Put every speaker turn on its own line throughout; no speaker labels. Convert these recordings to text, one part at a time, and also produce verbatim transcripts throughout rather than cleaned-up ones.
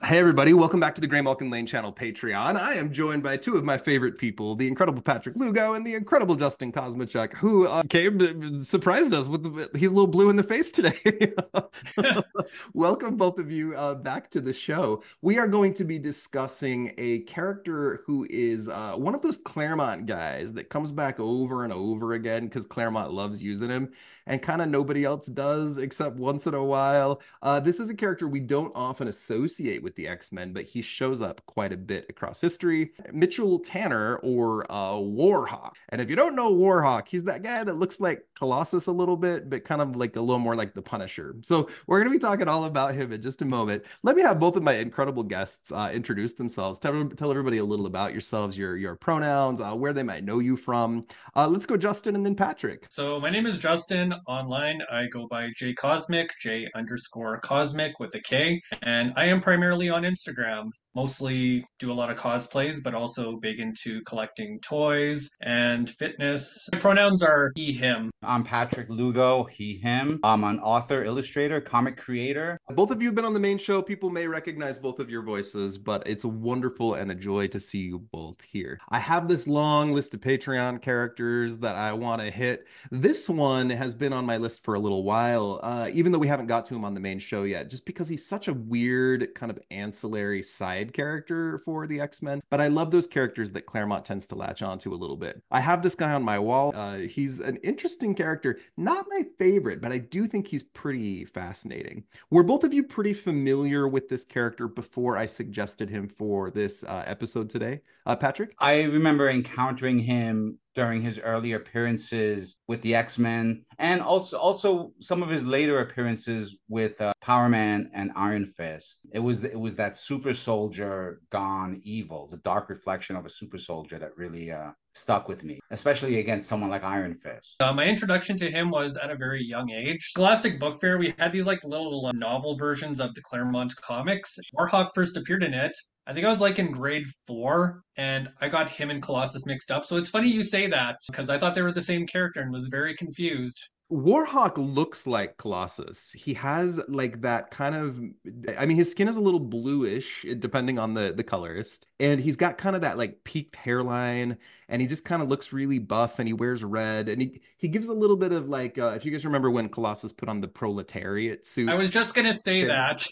Hey everybody, welcome back to the Gray Malkin Lane channel Patreon. I am joined by two of my favorite people, the incredible Patrick Lugo and the incredible Justin Kosmachuk, who uh, came surprised us with the, he's a little blue in the face today. Welcome both of you uh, back to the show. We are going to be discussing a character who is uh, one of those Claremont guys that comes back over and over again because Claremont loves using him and kind of nobody else does except once in a while. Uh, this is a character we don't often associate with the X-Men, but he shows up quite a bit across history. Mitchell Tanner, or uh, Warhawk. And if you don't know Warhawk, he's that guy that looks like Colossus a little bit, but kind of like a little more like the Punisher. So we're going to be talking all about him in just a moment. Let me have both of my incredible guests uh, introduce themselves. Tell, tell everybody a little about yourselves, your, your pronouns, uh, where they might know you from. Uh, let's go Justin and then Patrick.
So my name is Justin. Online, I go by J Cosmic, J underscore Cosmic with a K, and I am primarily on Instagram. Mostly do a lot of cosplays, but also big into collecting toys and fitness. My pronouns are he, him.
I'm Patrick Lugo, he, him. I'm an author, illustrator, comic creator.
Both of you have been on the main show. People may recognize both of your voices, but it's wonderful and a joy to see you both here. I have this long list of Patreon characters that I want to hit. This one has been on my list for a little while, uh, even though we haven't got to him on the main show yet, just because he's such a weird kind of ancillary side character for the X-Men. But I love those characters that Claremont tends to latch onto a little bit. I have this guy on my wall. Uh, he's an interesting character, not my favorite, but I do think he's pretty fascinating. Were both of you pretty familiar with this character before I suggested him for this uh, episode today? Uh, Patrick?
I remember encountering him during his earlier appearances with the X-Men, and also also some of his later appearances with uh, Power Man and Iron Fist. It was it was that super soldier gone evil, the dark reflection of a super soldier that really uh, stuck with me, especially against someone like Iron Fist.
Uh, my introduction to him was at a very young age. Scholastic Book Fair, we had these like little uh, novel versions of the Claremont comics. Warhawk first appeared in it. I think I was like in grade four, and I got him and Colossus mixed up. So it's funny you say that because I thought they were the same character and was very confused.
Warhawk looks like Colossus. He has like that kind of, I mean, his skin is a little bluish, depending on the the colorist, and he's got kind of that like peaked hairline, and he just kind of looks really buff, and he wears red, and he he gives a little bit of like, uh, if you guys remember when Colossus put on the proletariat
I
suit.
was just gonna say that.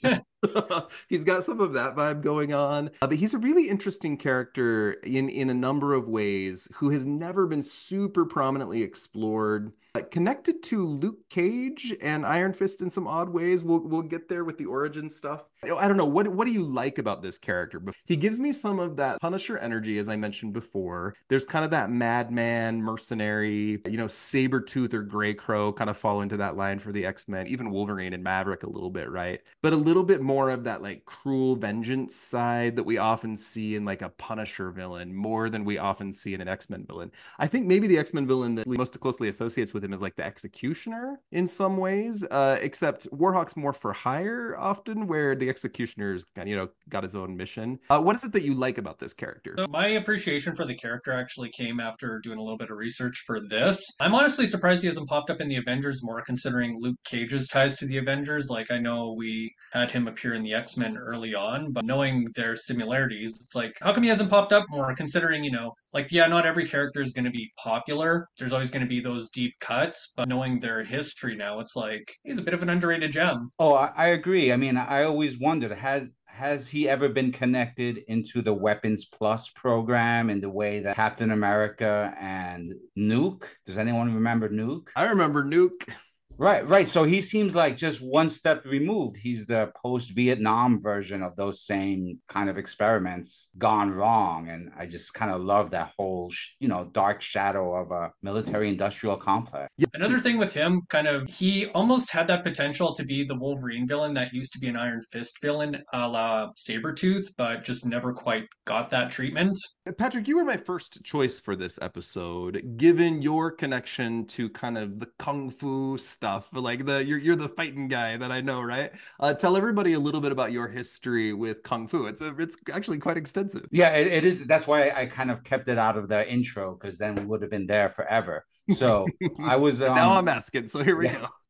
He's got some of that vibe going on. Uh, but he's a really interesting character in in a number of ways who has never been super prominently explored. Uh, connected to Luke Cage and Iron Fist in some odd ways. We'll we'll get there with the origin stuff. I don't know. What what do you like about this character? He gives me some of that Punisher energy, as I mentioned before. There's kind of that madman, mercenary, you know, Sabretooth or Grey Crow kind of fall into that line for the X-Men, even Wolverine and Maverick a little bit, right? But a little bit more of that like cruel vengeance side that we often see in like a Punisher villain, more than we often see in an X-Men villain. I think maybe the X-Men villain that most closely associates with him is like the Executioner in some ways, uh, except Warhawk's more for hire often, where the Executioner's you know got his own mission. Uh, what is it that you like about this character?
So my appreciation for the character actually came after doing a little bit of research for this. I'm honestly surprised he hasn't popped up in the Avengers more, considering Luke Cage's ties to the Avengers. Like, I know we had him appear in the X-Men early on, but knowing their similarities, it's like, how come he hasn't popped up more, considering, you know, like, yeah, not every character is going to be popular. There's always going to be those deep cuts, but knowing their history now, it's like, he's a bit of an underrated gem.
Oh, I, I agree. I mean, I always wondered, has has he ever been connected into the Weapons Plus program in the way that Captain America and Nuke? Does anyone remember Nuke?
I remember Nuke.
Right, right. So he seems like just one step removed. He's the post-Vietnam version of those same kind of experiments gone wrong. And I just kind of love that whole, you know, dark shadow of a military-industrial complex.
Yeah.
Another thing with him, kind of, he almost had that potential to be the Wolverine villain that used to be an Iron Fist villain, a la Sabretooth, but just never quite got that treatment.
Patrick, you were my first choice for this episode, given your connection to kind of the kung fu stuff. Like the you're you're the fighting guy that I know, right? Uh, tell everybody a little bit about your history with kung fu. It's a, it's actually quite extensive.
Yeah, it, it is. That's why I kind of kept it out of the intro, because then we would have been there forever. So I was um,
Now I'm asking, so here we
yeah,
go.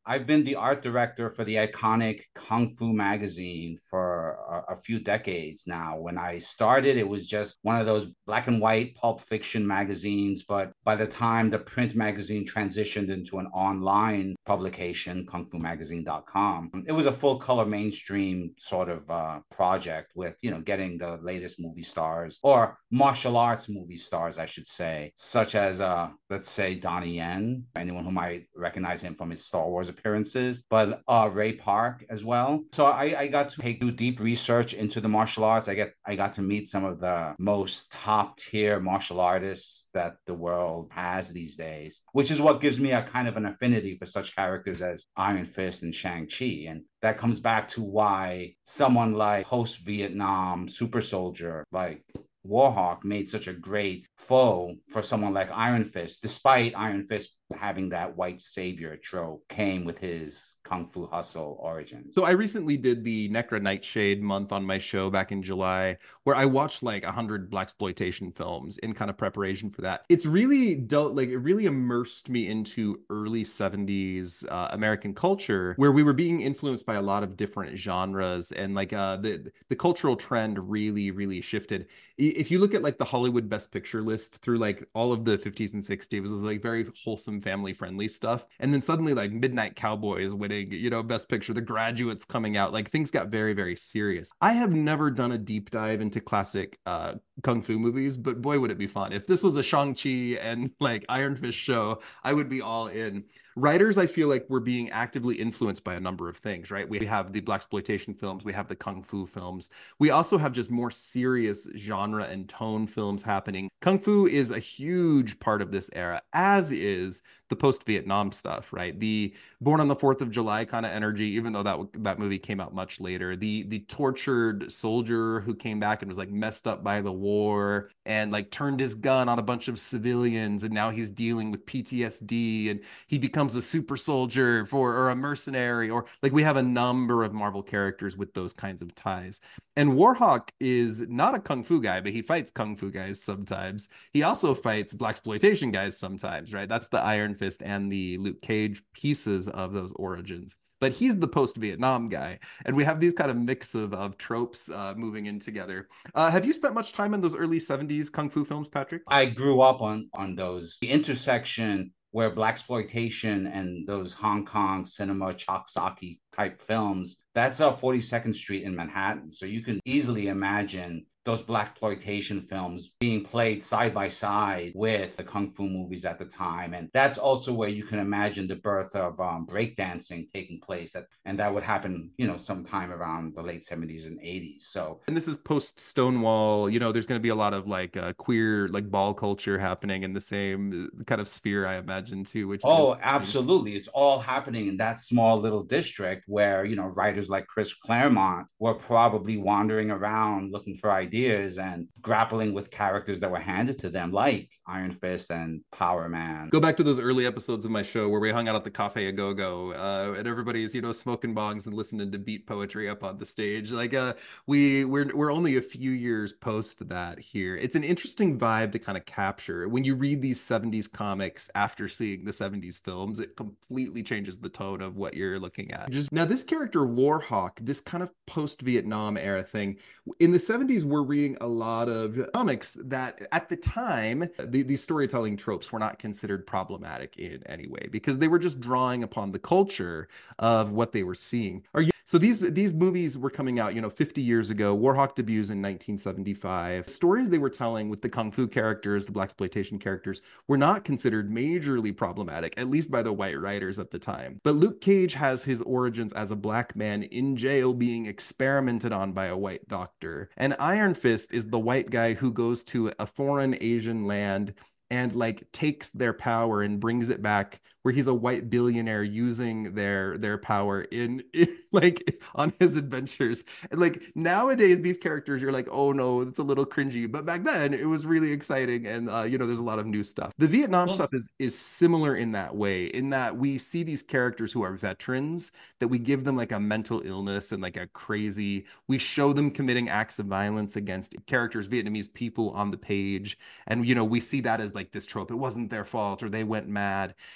I've been the art director for the iconic Kung Fu magazine for a, a few decades now. When I started, it was just one of those black and white pulp fiction magazines. But by the time the print magazine transitioned into an online publication, kung fu magazine dot com, it was a full color mainstream sort of uh, project with, you know, getting the latest movie stars or martial arts movie stars, I should say, such as, uh, let's say, Donnie Yen, anyone who might recognize him from his Star Wars appearances, but uh, Ray Park as well. So I, I got to take, do deep research into the martial arts. I get I got to meet some of the most top tier martial artists that the world has these days, which is what gives me a kind of an affinity for such characters as Iron Fist and Shang-Chi. And that comes back to why someone like post-Vietnam super soldier like Warhawk made such a great foe for someone like Iron Fist, despite Iron Fist having that white savior trope, came with his Kung Fu Hustle origins.
So I recently did the Necra Nightshade month on my show back in July, where I watched like a hundred blaxploitation films in kind of preparation for that. It's really dealt like it really immersed me into early seventies uh, American culture, where we were being influenced by a lot of different genres, and like uh, the the cultural trend really really shifted. If you look at like the Hollywood Best Picture list through like all of the fifties and sixties, it was like very wholesome, family friendly stuff, and then suddenly like Midnight Cowboys winning, you know, Best Picture, The Graduates coming out, like things got very very serious. I have never done a deep dive into classic uh kung fu movies, but boy would it be fun if this was a Shang-Chi and like Iron Fist show. I would be all in. Writers, I feel like we're being actively influenced by a number of things, right? We have the blaxploitation films, we have the kung fu films, we also have just more serious genre and tone films happening. Kung fu is a huge part of this era, as is the post-Vietnam stuff, right? The Born on the Fourth of July kind of energy, even though that that movie came out much later. The the tortured soldier who came back and was like messed up by the war and like turned his gun on a bunch of civilians, and now he's dealing with P T S D and he becomes a super soldier for or a mercenary, or like we have a number of Marvel characters with those kinds of ties. And Warhawk is not a kung fu guy, but he fights kung fu guys sometimes. He also fights blaxploitation guys sometimes, right? That's the Iron Fist and the Luke Cage pieces of those origins. But he's the post-Vietnam guy, and we have these kind of mix of, of tropes uh, moving in together. Uh, have you spent much time in those early seventies kung fu films, Patrick?
I grew up on on those. The intersection where blaxploitation and those Hong Kong cinema Choksaki type films, that's up forty-second Street in Manhattan. So you can easily imagine those blaxploitation films being played side by side with the kung fu movies at the time. And that's also where you can imagine the birth of um, breakdancing taking place. At, and that would happen, you know, sometime around the late seventies and eighties. So,
and this is post Stonewall, you know, there's going to be a lot of like uh, queer, like ball culture happening in the same kind of sphere, I imagine, too. Which
oh, absolutely. It's all happening in that small little district where, you know, writers like Chris Claremont were probably wandering around looking for ideas and grappling with characters that were handed to them, like Iron Fist and Power Man.
Go back to those early episodes of my show where we hung out at the Cafe A Go Go, uh, and everybody's, you know, smoking bongs and listening to beat poetry up on the stage. Like, uh, we we're we're only a few years post that here. It's an interesting vibe to kind of capture when you read these seventies comics after seeing the seventies films. It completely changes the tone of what you're looking at. Just now, this character Warhawk, this kind of post-Vietnam era thing in the seventies, we're reading a lot of comics that at the time, the, these storytelling tropes were not considered problematic in any way because they were just drawing upon the culture of what they were seeing. Are you So these these movies were coming out, you know, fifty years ago. Warhawk debuts in nineteen seventy-five. Stories they were telling with the kung fu characters, the blaxploitation characters, were not considered majorly problematic, at least by the white writers at the time. But Luke Cage has his origins as a black man in jail being experimented on by a white doctor. And Iron Fist is the white guy who goes to a foreign Asian land and like takes their power and brings it back, where he's a white billionaire using their their power in, in like on his adventures. And like nowadays these characters, you're like, oh no, it's a little cringy, but back then it was really exciting. And uh you know, there's a lot of new stuff. The Vietnam well, stuff is is similar in that way, in that we see these characters who are veterans, that we give them like a mental illness and like a crazy, we show them committing acts of violence against characters, Vietnamese people on the page, and you know, we see that as like this trope. It wasn't their fault, or they went mad. And then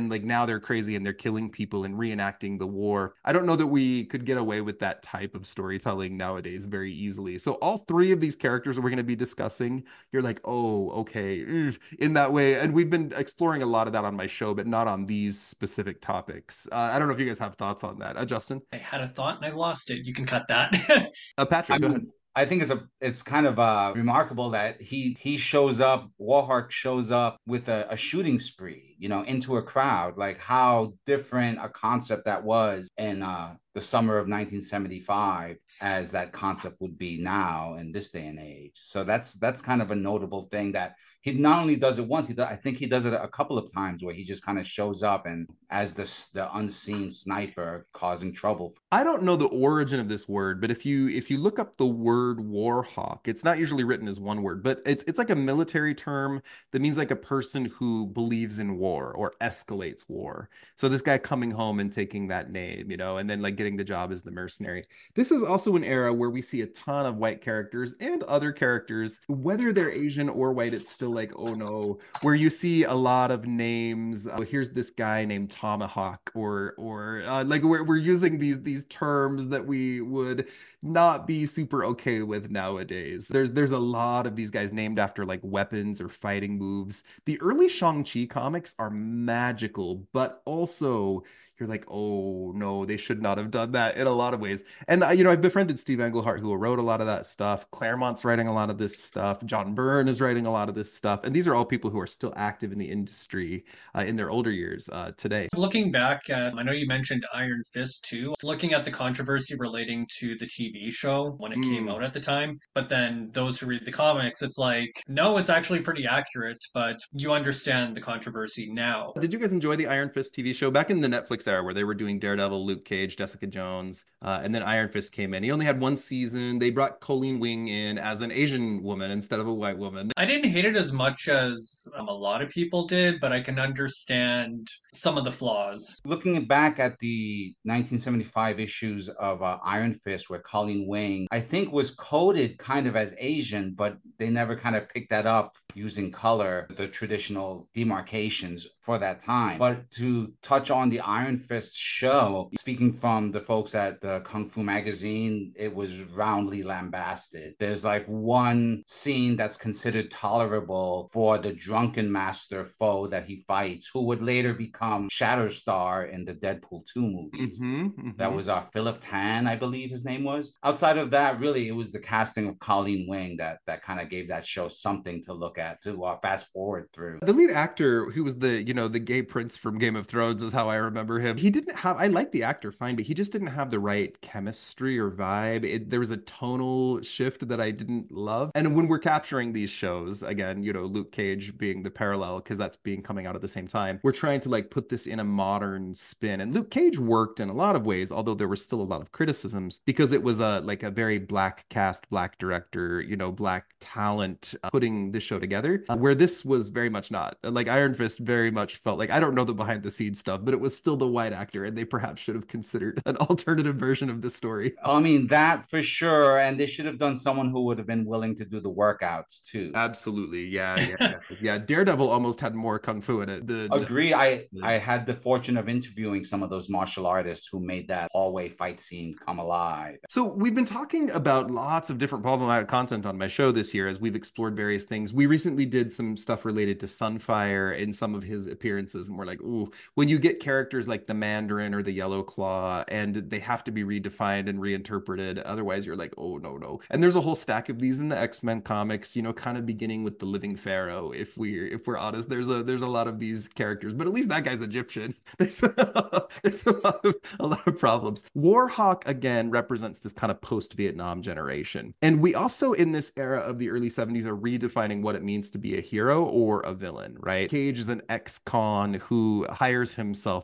then like now they're crazy and they're killing people and reenacting the war. I don't know that we could get away with that type of storytelling nowadays very easily. So all three of these characters we're going to be discussing, you're like, oh, okay, in that way. And we've been exploring a lot of that on my show, but not on these specific topics. Uh, I don't know if you guys have thoughts on that. Uh, Justin?
I had a thought and I lost it. You can cut that.
Uh,
I
Patrick, go ahead.
mean, I think it's a it's kind of uh remarkable that he he shows up, Warhawk shows up with a, a shooting spree, you know, into a crowd. Like how different a concept that was in uh the summer of nineteen seventy-five as that concept would be now in this day and age. So that's that's kind of a notable thing that he not only does it once, he does, I think he does it a couple of times where he just kind of shows up and as the the unseen sniper causing trouble.
I don't know the origin of this word, but if you if you look up the word warhawk, it's not usually written as one word, but it's it's like a military term that means like a person who believes in war or escalates war. So this guy coming home and taking that name, you know, and then like getting the job as the mercenary. This is also an era where we see a ton of white characters and other characters, whether they're Asian or white, it's still like, oh no, where you see a lot of names. Uh, here's this guy named Tomahawk, or or uh, like we're we're using these these terms that we would not be super okay with nowadays. There's there's a lot of these guys named after like weapons or fighting moves. The early Shang-Chi comics are magical, but also you're like, oh no, they should not have done that in a lot of ways. And uh, you know, I've befriended Steve Englehart, who wrote a lot of that stuff. Claremont's writing a lot of this stuff. John Byrne is writing a lot of this stuff. And these are all people who are still active in the industry uh, in their older years uh, today.
Looking back at, I know you mentioned Iron Fist too. Looking at the controversy relating to the T V show when it mm. came out at the time, but then those who read the comics, it's like, no, it's actually pretty accurate, but you understand the controversy now.
Did you guys enjoy the Iron Fist T V show back in the Netflix era where they were doing Daredevil, Luke Cage, Jessica Jones, uh, and then Iron Fist came in? He only had one season. They brought Colleen Wing in as an Asian woman instead of a white woman.
I didn't hate it as much as um, a lot of people did, but I can understand some of the flaws.
Looking back at the nineteen seventy-five issues of uh, Iron Fist, where Colleen Wing, I think, was coded kind of as Asian, but they never kind of picked that up using color, the traditional demarcations for that time. But to touch on the Iron Fist show, speaking from the folks at the Kung Fu magazine, it was roundly lambasted. There's like one scene that's considered tolerable for the drunken master foe that he fights, who would later become Shatterstar in the Deadpool two movies. Mm-hmm, mm-hmm. That was uh, Philip Tan, I believe his name was. Outside of that, really, it was the casting of Colleen Wing that that kind of gave that show something to look at, to uh, fast forward through.
The lead actor, who was the, you know, the gay prince from Game of Thrones, is how I remember him. He didn't have, I like the actor fine, but he just didn't have the right chemistry or vibe. It, there was a tonal shift that I didn't love. And when we're capturing these shows, again, you know, Luke Cage being the parallel, because that's being coming out at the same time, we're trying to like put this in a modern spin. And Luke Cage worked in a lot of ways, although there were still a lot of criticisms, because it was a like a very black cast, black director, you know, black talent uh, putting this show together, uh, where this was very much not. Like Iron Fist very much felt like, I don't know the behind the scenes stuff, but it was still the white actor, and they perhaps should have considered an alternative version of the story.
I mean, that for sure. And they should have done someone who would have been willing to do the workouts too.
Absolutely. Yeah. Yeah. yeah. yeah. Daredevil almost had more kung fu in it. The,
Agree. I, I had the fortune of interviewing some of those martial artists who made that hallway fight scene come alive.
So we've been talking about lots of different problematic content on my show this year as we've explored various things. We recently did some stuff related to Sunfire in some of his appearances, and we're like, ooh, when you get characters like the Mandarin or the Yellow Claw and they have to be redefined and reinterpreted, otherwise you're like, oh no no. And there's a whole stack of these in the X-Men comics, you know, kind of beginning with the Living Pharaoh. If we if we're honest, there's a there's a lot of these characters, but at least that guy's Egyptian. There's a, there's a lot of a lot of problems. Warhawk again represents this kind of post-Vietnam generation, and we also in this era of the early seventies are redefining what it means to be a hero or a villain, right? Cage is an ex-con who hires himself out.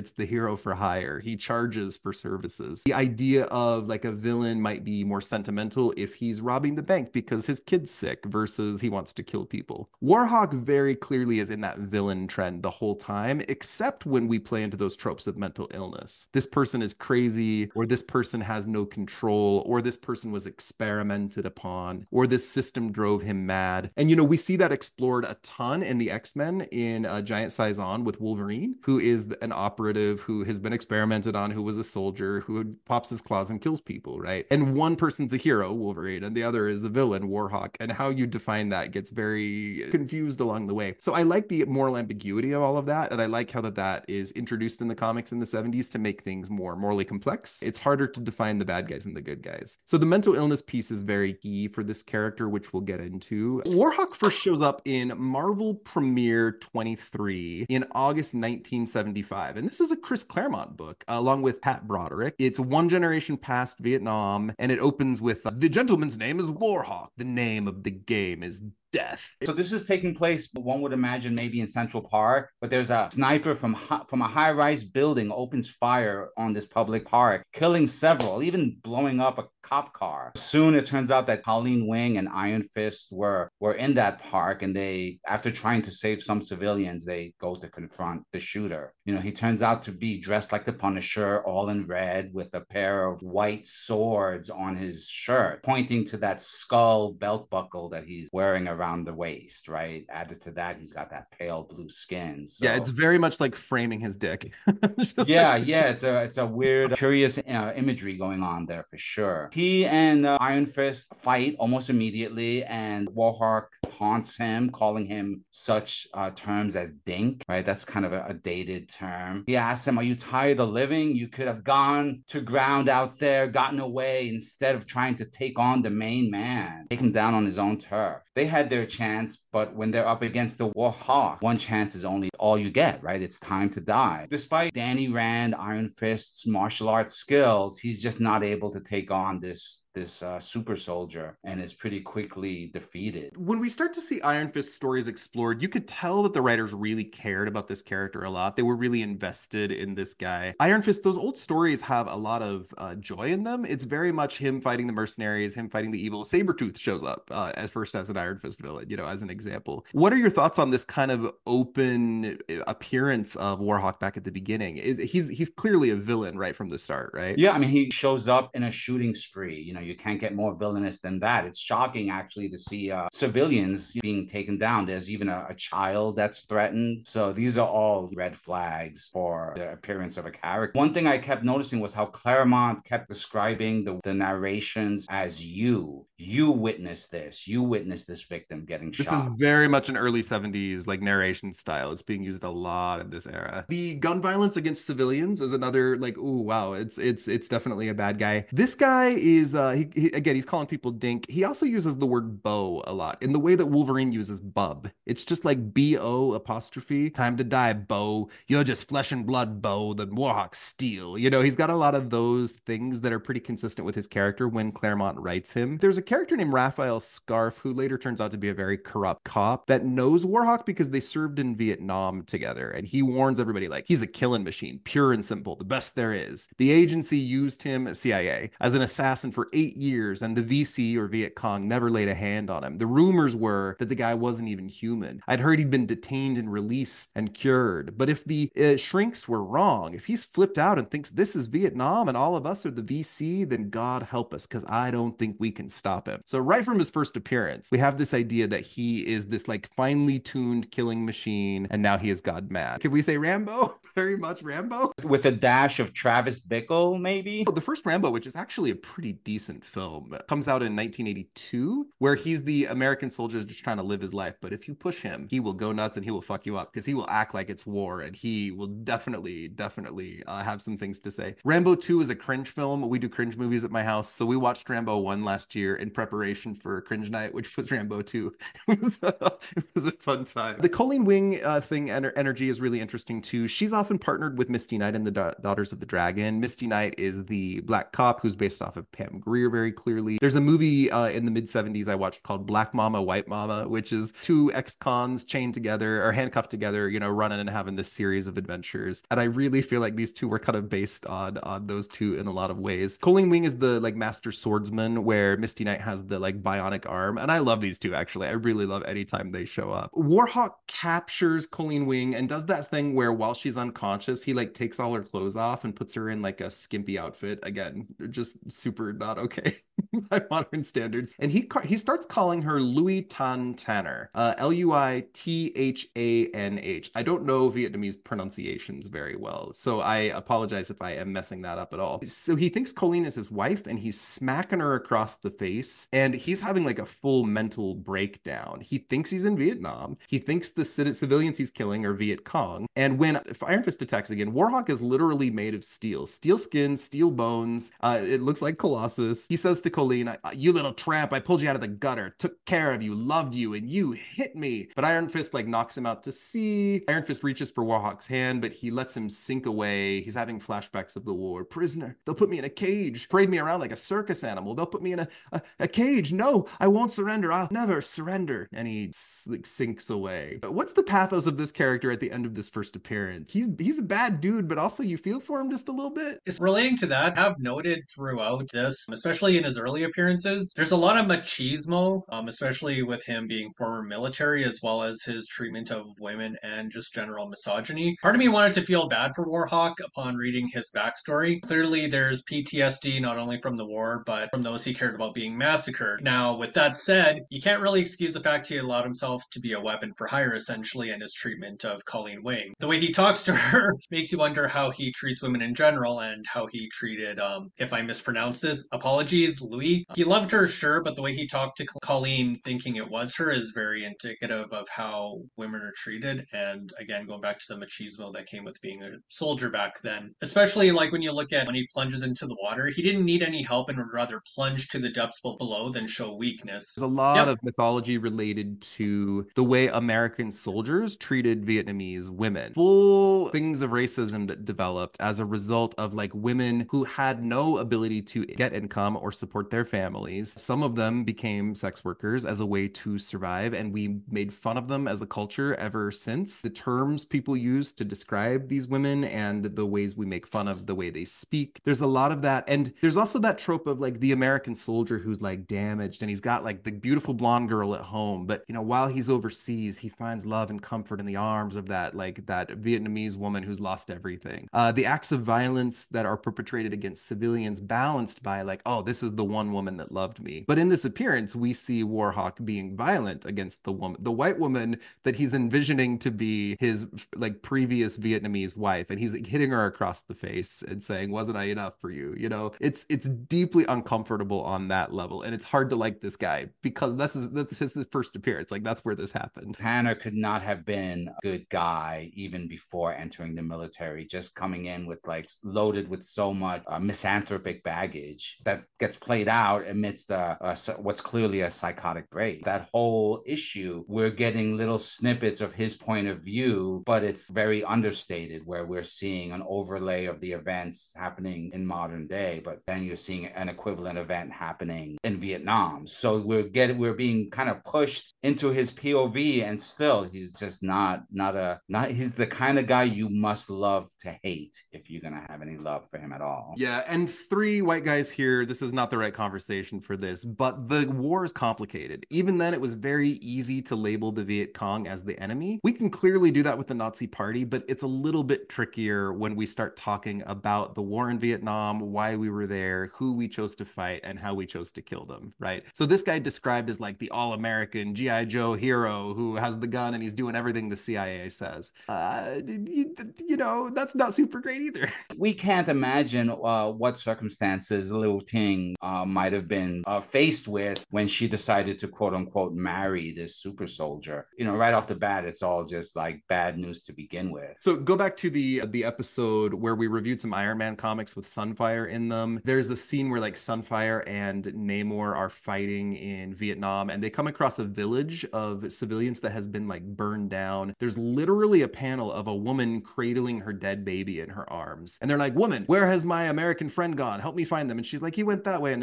It's the hero for hire. He charges for services. The idea of like a villain might be more sentimental if he's robbing the bank because his kid's sick versus he wants to kill people. Warhawk very clearly is in that villain trend the whole time, except when we play into those tropes of mental illness. This person is crazy, or this person has no control, or this person was experimented upon, or this system drove him mad. And, you know, we see that explored a ton in the X-Men in uh, Giant Size-On with Wolverine, who is an operative who has been experimented on, who was a soldier, who pops his claws and kills people, right? And one person's a hero, Wolverine, and the other is the villain, Warhawk. And how you define that gets very confused along the way. So I like the moral ambiguity of all of that, and I like how that that is introduced in the comics in the seventies to make things more morally complex. It's harder to define the bad guys and the good guys. So the mental illness piece is very key for this character, which we'll get into. Warhawk first shows up in Marvel Premiere twenty-three in August nineteen seventy-five, and this is a Chris Claremont book along with Pat Broderick. It's one generation past Vietnam, and it opens with uh, the gentleman's name is Warhawk. The name of the game is death.
So this is taking place, one would imagine, maybe in Central Park, but there's a sniper from from a high-rise building opens fire on this public park, killing several, even blowing up a cop car. Soon it turns out that Colleen Wing and Iron Fist were were in that park, and they, after trying to save some civilians, they go to confront the shooter. You know, he turns out to be dressed like the Punisher, all in red, with a pair of white swords on his shirt, pointing to that skull belt buckle that he's wearing around around the waist, right? Added to that, he's got that pale blue skin. So,
yeah, it's very much like framing his dick.
yeah, like... yeah, it's a it's a weird, curious uh, imagery going on there for sure. He and uh, Iron Fist fight almost immediately, and Warhawk taunts him, calling him such uh, terms as dink, right? That's kind of a, a dated term. He asks him, "Are you tired of living? You could have gone to ground out there, gotten away, instead of trying to take on the main man, take him down on his own turf." They had their chance, but when they're up against the Warhawk, one chance is only all you get, right? It's time to die. Despite Danny Rand, Iron Fist's martial arts skills, he's just not able to take on this this uh, super soldier, and is pretty quickly defeated.
When we start to see Iron Fist stories explored, you could tell that the writers really cared about this character a lot. They were really invested in this guy. Iron Fist, those old stories have a lot of uh, joy in them. It's very much him fighting the mercenaries, him fighting the evil. Sabretooth shows up uh, as first as an Iron Fist villain, you know, as an example. What are your thoughts on this kind of open appearance of Warhawk back at the beginning? He's he's clearly a villain right from the start, right?
Yeah, I mean, he shows up in a shooting spree. You know, you can't get more villainous than that. It's shocking, actually, to see uh, civilians being taken down. There's even a, a child that's threatened. So these are all red flags for the appearance of a character. One thing I kept noticing was how Claremont kept describing the, the narrations as you. You witnessed this. You witnessed this victim getting
this
shot.
This is very much an early seventies like narration style. It's being used a lot in this era. The gun violence against civilians is another like, ooh, wow, it's it's it's definitely a bad guy. This guy is uh he, he again he's calling people dink. He also uses the word bow a lot in the way that Wolverine uses bub. It's just like B O apostrophe. Time to die, Bo. You're just flesh and blood, Bo. The Warhawk steel. You know, he's got a lot of those things that are pretty consistent with his character when Claremont writes him. There's a character named Raphael Scarf who later turns out to be a very corrupt cop that knows Warhawk because they served in Vietnam together, and he warns everybody like he's a killing machine, pure and simple, the best there is. The agency used him, C I A, as an assassin for eight years, and the V C or Viet Cong never laid a hand on him. The rumors were that the guy wasn't even human. I'd heard he'd been detained and released and cured, but if the uh, shrinks were wrong, if he's flipped out and thinks this is Vietnam and all of us are the V C, then God help us, because I don't think we can stop him. So right from his first appearance, we have this idea that he is this like finely tuned killing machine, and now he is God mad. Can we say Rambo? Very much Rambo?
With a dash of Travis Bickle, maybe?
The first Rambo, which is actually a pretty decent film, comes out in nineteen eighty-two, where he's the American soldier just trying to live his life. But if you push him, he will go nuts and he will fuck you up because he will act like it's war, and he will definitely, definitely uh, have some things to say. Rambo two is a cringe film. We do cringe movies at my house. So we watched Rambo one last year in preparation for Cringe Night, which was Rambo two. It was, uh, it was a fun time. The Colleen Wing uh, thing and her energy is really interesting too. She's often partnered with Misty Knight in the da- Daughters of the Dragon. Misty Knight is the black cop who's based off of Pam Grier. career very clearly. There's a movie uh, in the mid seventies I watched called Black Mama, White Mama, which is two ex-cons chained together or handcuffed together, you know, running and having this series of adventures. And I really feel like these two were kind of based on on those two in a lot of ways. Colleen Wing is the like master swordsman, where Misty Knight has the like bionic arm. And I love these two, actually. I really love anytime they show up. Warhawk captures Colleen Wing and does that thing where while she's unconscious, he like takes all her clothes off and puts her in like a skimpy outfit. Again, just super not okay by modern standards. And he he starts calling her Louis Tan Tanner, uh, L U I T H A N H. I don't know Vietnamese pronunciations very well, so I apologize if I am messing that up at all. So he thinks Colleen is his wife, and he's smacking her across the face, and he's having like a full mental breakdown. He thinks he's in Vietnam. He thinks the civilians he's killing are Viet Cong. And when Iron Fist attacks again, Warhawk is literally made of steel. Steel skin, steel bones. Uh, it looks like Colossus. He says to Colleen, "You little tramp, I pulled you out of the gutter, took care of you, loved you, and you hit me." But Iron Fist like knocks him out to sea. Iron Fist reaches for Warhawk's hand, but he lets him sink away. He's having flashbacks of the war. "Prisoner, they'll put me in a cage, parade me around like a circus animal. They'll put me in a, a, a cage. No, I won't surrender. I'll never surrender." And he like sinks away. But what's the pathos of this character at the end of this first appearance? He's he's a bad dude, but also you feel for him just a little bit.
It's relating to that. I've noted throughout this, especially in his early appearances, there's a lot of machismo, um, especially with him being former military, as well as his treatment of women and just general misogyny. Part of me wanted to feel bad for Warhawk upon reading his backstory. Clearly, there's P T S D not only from the war, but from those he cared about being massacred. Now, with that said, you can't really excuse the fact he allowed himself to be a weapon for hire, essentially, in his treatment of Colleen Wing. The way he talks to her makes you wonder how he treats women in general and how he treated, um, if I mispronounce this, apologies, Louis. He loved her, sure, but the way he talked to Colleen thinking it was her is very indicative of how women are treated. And again, going back to the machismo that came with being a soldier back then, especially like when you look at when he plunges into the water, he didn't need any help and would rather plunge to the depths below than show weakness.
There's a lot
Yep.
of mythology related to the way American soldiers treated Vietnamese women. Full things of racism that developed as a result of like women who had no ability to get income or support their families. Some of them became sex workers as a way to survive, and we made fun of them as a culture ever since. The terms people use to describe these women and the ways we make fun of the way they speak. There's a lot of that. And there's also that trope of like the American soldier who's like damaged and he's got like the beautiful blonde girl at home. But, you know, while he's overseas, he finds love and comfort in the arms of that, like that Vietnamese woman who's lost everything. Uh, the acts of violence that are perpetrated against civilians balanced by like, oh, this is the one woman that loved me. But in this appearance, we see Warhawk being violent against the woman, the white woman that he's envisioning to be his like previous Vietnamese wife. And he's like, hitting her across the face and saying, "Wasn't I enough for you?" You know, it's it's deeply uncomfortable on that level. And it's hard to like this guy because this is that's his first appearance. Like that's where this happened.
Tanner could not have been a good guy even before entering the military, just coming in with like loaded with so much uh, misanthropic baggage that gets played out amidst uh, uh, what's clearly a psychotic break. That whole issue, we're getting little snippets of his point of view, but it's very understated, where we're seeing an overlay of the events happening in modern day, but then you're seeing an equivalent event happening in Vietnam. So we're getting we're being kind of pushed into his P O V, and still he's just not not a not he's the kind of guy you must love to hate if you're gonna have any love for him at all.
Yeah, and three white guys here. This is not the right conversation for this, but the war is complicated. Even then, it was very easy to label the Viet Cong as the enemy. We can clearly do that with the Nazi Party, but it's a little bit trickier when we start talking about the war in Vietnam, why we were there, who we chose to fight, and how we chose to kill them, right? So this guy described as like the all-American G I Joe hero who has the gun and he's doing everything the C I A says. Uh, you, you know, that's not super great either.
We can't imagine uh, what circumstances Liu Ting uh, might have been uh, faced with when she decided to quote unquote marry this super soldier. You know, right off the bat, it's all just like bad news to begin with.
So go back to the the episode where we reviewed some Iron Man comics with Sunfire in them. There's a scene where like Sunfire and Namor are fighting in Vietnam, and they come across a village of civilians that has been like burned down. There's literally a panel of a woman cradling her dead baby in her arms. And they're like, "Woman, where has my American friend gone? Help me find them." And she's like, "He went that way." And they're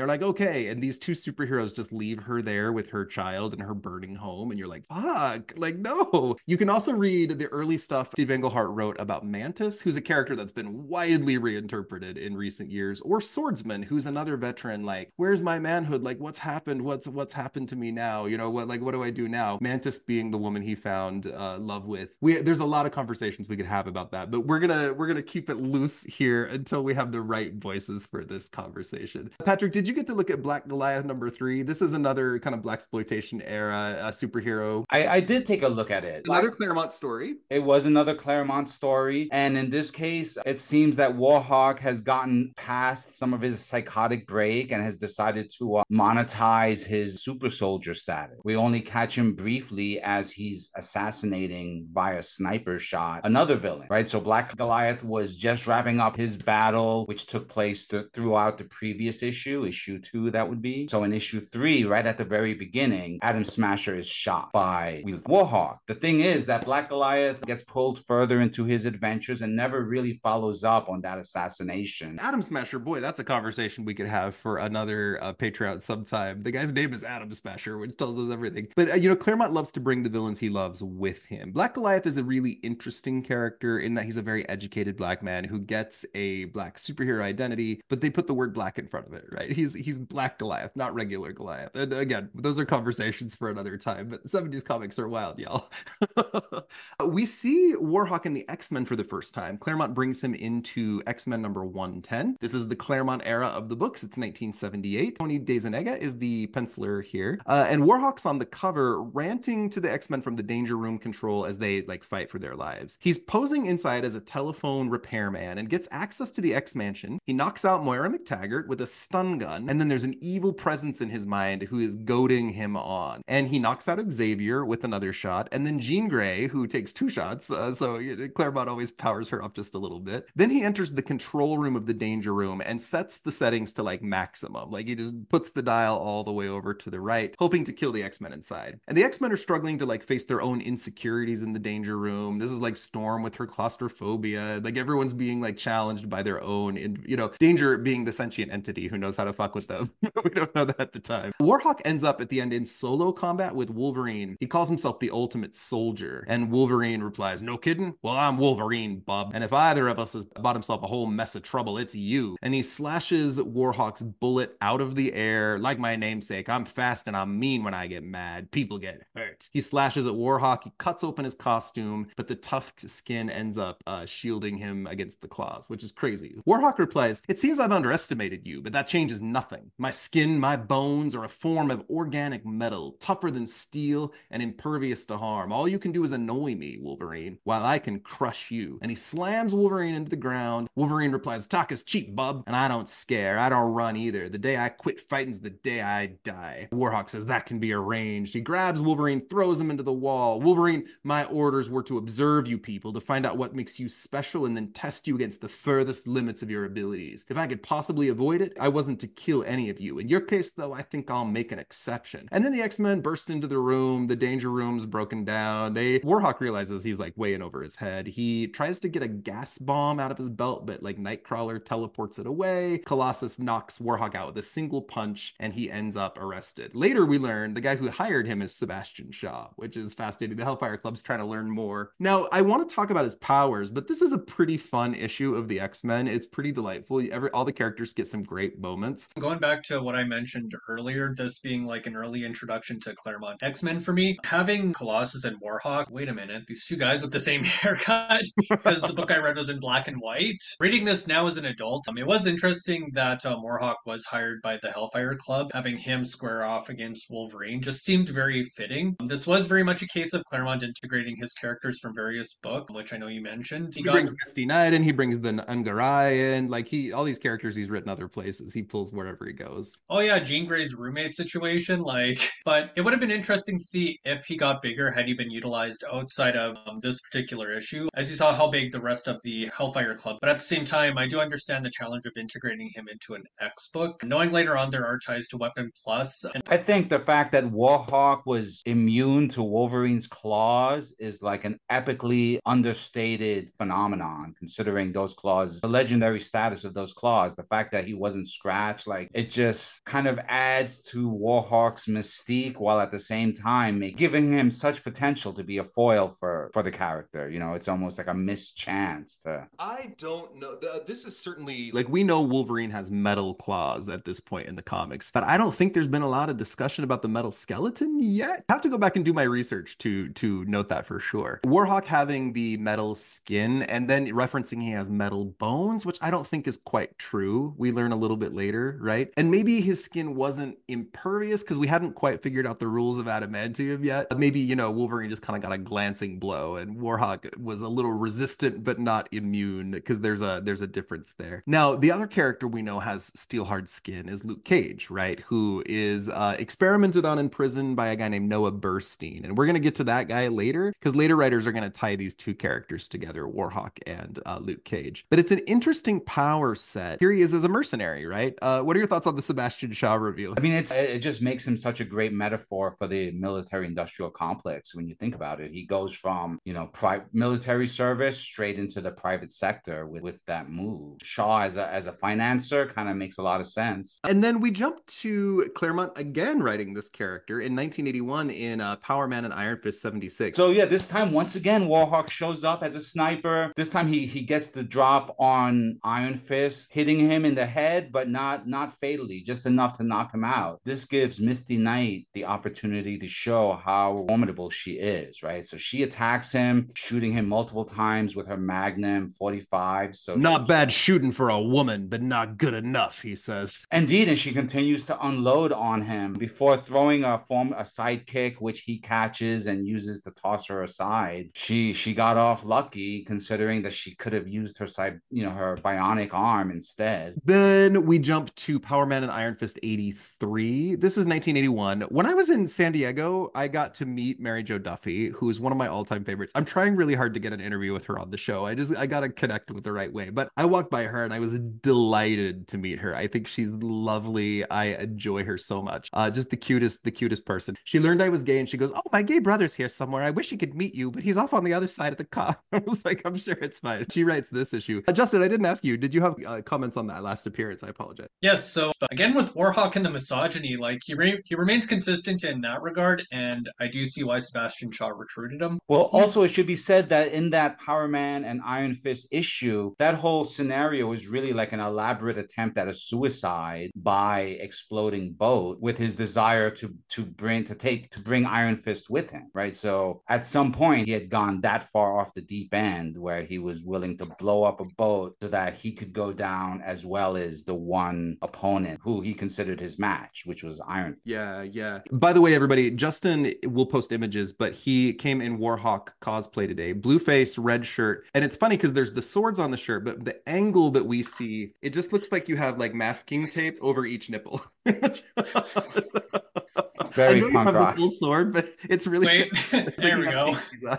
like, okay. And these two superheroes just leave her there with her child and her burning home. And you're like, fuck, like, no. You can also read the early stuff Steve Englehart wrote about Mantis, who's a character that's been widely reinterpreted in recent years, or Swordsman, who's another veteran. Like, where's my manhood? Like, what's happened? What's what's happened to me now? You know, what like what do I do now? Mantis being the woman he found uh, love with. We there's a lot of conversations we could have about that, but we're gonna we're gonna keep it loose here until we have the right voices for this conversation. Patrick, did you get to look at Black Goliath number three? This is another kind of blaxploitation era uh, superhero.
I, I did take a look at it.
Another Claremont story.
It was another Claremont story. And in this case, it seems that Warhawk has gotten past some of his psychotic break and has decided to uh, monetize his super soldier status. We only catch him briefly as he's assassinating via sniper shot another villain, right? So Black Goliath was just wrapping up his battle, which took place th- throughout the previous issue, issue two, that would be. So in issue three, right at the very beginning, Atom Smasher is shot by Warhawk. The thing is that Black Goliath gets pulled further into his adventures and never really follows up on that assassination.
Atom Smasher, boy, that's a conversation we could have for another uh, Patreon sometime. The guy's name is Atom Smasher, which tells us everything. But, uh, you know, Claremont loves to bring the villains he loves with him. Black Goliath is a really interesting character in that he's a very educated black man who gets a black superhero identity, but they put the word black in front of it, right? He's he's Black Goliath, not regular Goliath. And again, those are conversations for another time, but seventies comics are wild, y'all. We see Warhawk in the X-Men for the first time. Claremont brings him into X-Men number one ten. This is the Claremont era of the books. It's nineteen seventy-eight. Tony DeZuniga is the penciler here. Uh, and Warhawk's on the cover ranting to the X-Men from the Danger Room control as they like fight for their lives. He's posing inside as a telephone repairman and gets access to the X-Mansion. He knocks out Moira McTaggart with a stun gun, and then there's an evil presence in his mind who is goading him on. And he knocks out Xavier with another shot, and then Jean Grey, who takes two shots, uh, so you know, Claremont always powers her up just a little bit. Then he enters the control room of the Danger Room and sets the settings to like maximum. Like he just puts the dial all the way over to the right, hoping to kill the X-Men inside. And the X-Men are struggling to like face their own insecurities in the Danger Room. This is like Storm with her claustrophobia. Like everyone's being like challenged by their own, and you know, Danger being the sentient entity who knows how to fuck with them. We don't know that at the time. Warhawk ends up at the end in solo combat with Wolverine. He calls himself the ultimate soldier, and Wolverine replies, "No kidding? Well, I'm Wolverine, bub. And if either of us has bought himself a whole mess of trouble, it's you." And he slashes Warhawk's bullet out of the air. Like my namesake, I'm fast and I'm mean when I get mad. People get hurt. He slashes at Warhawk. He cuts open his costume, but the tough skin ends up uh, shielding him against the claws, which is crazy. Warhawk replies, "It seems I've underestimated you, but that changes nothing. My skin, my bones are a form of organic metal, tougher than steel and impervious to harm. All you can do is annoy me, Wolverine, while I can crush you." And he slams Wolverine into the ground. Wolverine replies, "Talk is cheap, bub, and I don't scare. I don't run either. The day I quit fighting's the day I die." Warhawk says that can be arranged. He grabs Wolverine, throws him into the wall. "Wolverine, my orders were to observe you people, to find out what makes you special and then test you against the furthest limits of your abilities. If I could possibly avoid it, I wasn't to kill any of you. In your case, though, I think I'll make an exception." And then the X-Men burst into the room. The Danger Room's broken down. They Warhawk realizes he's like way in over his head. He tries to get a gas bomb out of his belt, but like Nightcrawler teleports it away. Colossus knocks Warhawk out with a single punch, and he ends up arrested. Later, we learn the guy who hired him is Sebastian Shaw, which is fascinating. The Hellfire Club's trying to learn more. Now, I want to talk about his powers, but this is a pretty fun issue of the X-Men. It's pretty delightful. Every, all the characters get some great moments.
Going back to what I mentioned earlier, this being like an early introduction to Claremont X-Men for me, having Colossus and Warhawk, wait a minute, these two guys with the same haircut, because the book I read was in black and white. Reading this now as an adult, um, it was interesting that uh, Warhawk was hired by the Hellfire Club. Having him square off against Wolverine just seemed very fitting. Um, this was very much a case of Claremont integrating his characters from various books, which I know you mentioned.
He, he got... brings Misty Knight in, he brings the Ungarai in, like he, all these characters he's written other places, he pulls wherever he goes.
Oh yeah, Jean Grey's roommate situation, like, but it would have been interesting to see if he got bigger had he been utilized outside of um, this particular issue, as you saw how big the rest of the Hellfire Club. But at the same time, I do understand the challenge of integrating him into an X book, knowing later on there are ties to Weapon Plus. And
I think the fact that Warhawk was immune immune to Wolverine's claws is like an epically understated phenomenon, considering those claws, the legendary status of those claws, the fact that he wasn't scratched, like it just kind of adds to Warhawk's mystique while at the same time make, giving him such potential to be a foil for, for the character. You know, it's almost like a missed chance to...
I don't know. This is certainly like we know Wolverine has metal claws at this point in the comics, but I don't think there's been a lot of discussion about the metal skeleton yet. I have to go back and do my research to to note that for sure. Warhawk having the metal skin and then referencing he has metal bones, which I don't think is quite true. We learn a little bit later, right? And maybe his skin wasn't impervious because we hadn't quite figured out the rules of adamantium yet. Maybe, you know, Wolverine just kind of got a glancing blow and Warhawk was a little resistant but not immune because there's a there's a difference there. Now, the other character we know has steel hard skin is Luke Cage, right? Who is uh, experimented on in prison by a guy named Noah Burstein. And we're going to get to that guy later because later writers are going to tie these two characters together, Warhawk and uh, Luke Cage. But it's an interesting power set. Here he is as a mercenary, right? Uh, what are your thoughts on the Sebastian Shaw reveal?
I mean, it's, it just makes him such a great metaphor for the military industrial complex. When you think about it, he goes from, you know, pri- military service straight into the private sector with, with that move. Shaw as a, as a financer kind of makes a lot of sense.
And then we jump to Claremont again writing this character in nineteen eighty-one in uh, Power Man and Iron Fist seventy-six.
So yeah, this time once again Warhawk shows up as a sniper. This time he he gets the drop on Iron Fist, hitting him in the head, but not not fatally, just enough to knock him out. This gives Misty Knight the opportunity to show how formidable she is, right? So she attacks him, shooting him multiple times with her Magnum forty-five. So
not
she,
bad shooting for a woman, but not good enough, he says.
Indeed, and she continues to unload on him before throwing a form a sidekick, which he catches and uses to toss her aside. She she got off lucky, considering that she could have used her side, you know, her bionic arm instead.
Then we jump to Power Man and Iron Fist eighty-three. This is nineteen eighty-one. When I was in San Diego, I got to meet Mary Jo Duffy, who is one of my all-time favorites. I'm trying really hard to get an interview with her on the show. I just I gotta connect with the right way. But I walked by her and I was delighted to meet her. I think she's lovely. I enjoy her so much. Uh, just the cutest, the cutest person. She learned I was gay and she goes, "Oh, my gay brother's here somewhere. I wish he could meet you, but he's off on the other side of the car." I was like, "I'm sure it's fine." She writes this issue. Uh, Justin, I didn't ask you. Did you have uh, comments on that last appearance? I apologize.
Yes, so again with Warhawk and the misogyny, like he re- he remains consistent in that regard, and I do see why Sebastian Shaw recruited him.
Well, also it should be said that in that Power Man and Iron Fist issue, that whole scenario was really like an elaborate attempt at a suicide by exploding boat, with his desire to to bring to take to bring Iron Fist with him, right? So at some point he had gone that far off the deep end where he was willing to blow up a boat so that he could go down as well as the one opponent who he considered his match, which was Iron Fist.
Yeah, yeah. By the way, everybody, Justin will post images, but he came in Warhawk cosplay today. Blue face, red shirt. And it's funny because there's the swords on the shirt, but the angle that we see, it just looks like you have like masking tape over each nipple.
Very
I know you have the full sword, but it's really
Wait, there we go.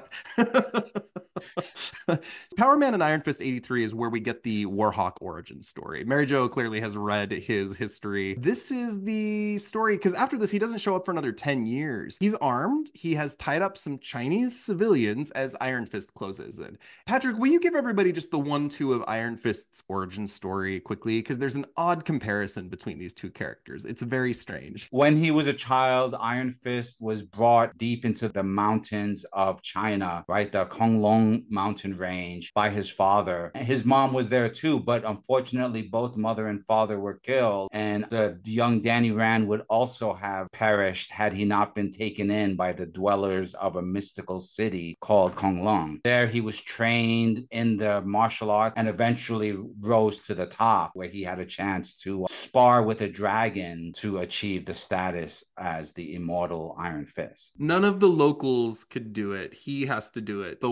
Power Man and Iron Fist eighty-three is where we get the Warhawk origin story. Mary Jo clearly has read his history. This is the story because after this, he doesn't show up for another ten years. He's armed. He has tied up some Chinese civilians as Iron Fist closes in. Patrick, will you give everybody just the one-two of Iron Fist's origin story quickly? Because there's an odd comparison between these two characters. It's very strange.
When he was a child, Iron Fist was brought deep into the mountains of China, right? The Konglong mountain range by his father. His mom was there too, but unfortunately both mother and father were killed, and the young Danny Rand would also have perished had he not been taken in by the dwellers of a mystical city called Konglong. There he was trained in the martial art and eventually rose to the top, where he had a chance to spar with a dragon to achieve the status as the immortal Iron Fist.
None of the locals could do it. He has to do it. The white guy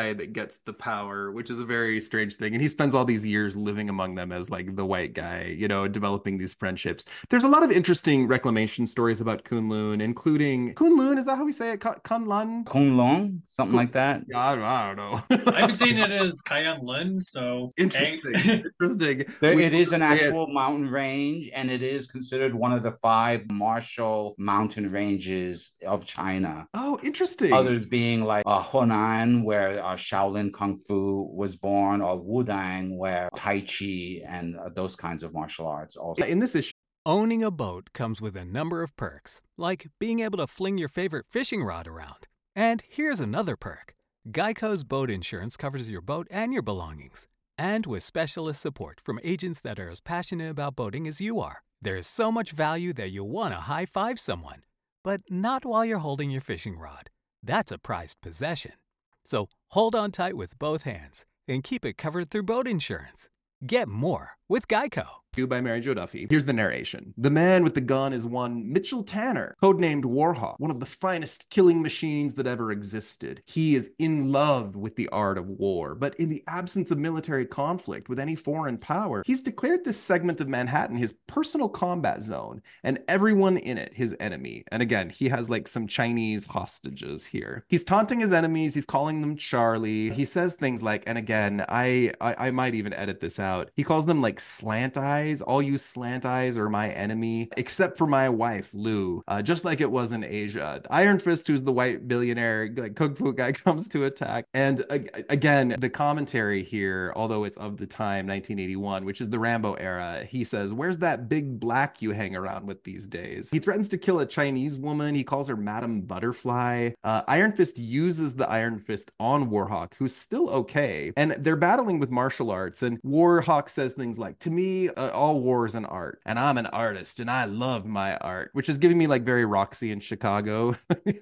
guy that gets the power, which is a very strange thing. And he spends all these years living among them as like the white guy, you know, developing these friendships. There's a lot of interesting reclamation stories about Kunlun, including Kunlun, is that how we say it? Kunlun?
Kunlun, something
Kun-
like that.
Yeah, I, I don't know.
I've been saying it as Kayan Lun, so
Interesting.
okay.
Interesting.
There,
We
it is an
say it-
actual mountain range, and it is considered one of the five martial mountain ranges of China.
Oh, interesting.
Others being like uh, Hunan, where uh, Shaolin Kung Fu was born, or Wudang, where Tai Chi and uh, those kinds of martial arts also.
In this issue,
Owning a boat comes with a number of perks, like being able to fling your favorite fishing rod around. And here's another perk. Geico's boat insurance covers your boat and your belongings. And with specialist support from agents that are as passionate about boating as you are, there's so much value that you'll want to high-five someone. But not while you're holding your fishing rod. That's a prized possession. So hold on tight with both hands and keep it covered through boat insurance. Get more with Geico.
by Mary Jo Duffy. Here's the narration. The man with the gun is one Mitchell Tanner, codenamed Warhawk, one of the finest killing machines that ever existed. He is in love with the art of war, but in the absence of military conflict with any foreign power, he's declared this segment of Manhattan his personal combat zone, and everyone in it his enemy. And again, he has like some Chinese hostages here. He's taunting his enemies. He's calling them Charlie. He says things like, and again, I, I, I might even edit this out. He calls them like slant eyes. All you slant eyes are my enemy, except for my wife, Lou, uh, just like it was in Asia. Iron Fist, who's the white billionaire like kung fu guy, comes to attack. And uh, again, the commentary here, although it's of the time, nineteen eighty-one, which is the Rambo era, he says, where's that big black you hang around with these days? He threatens to kill a Chinese woman. He calls her Madam Butterfly. Uh, Iron Fist uses the Iron Fist on Warhawk, who's still okay. And they're battling with martial arts. And Warhawk says things like, to me, uh, all war is an art, and I'm an artist, and I love my art, which is giving me like very Roxy in Chicago.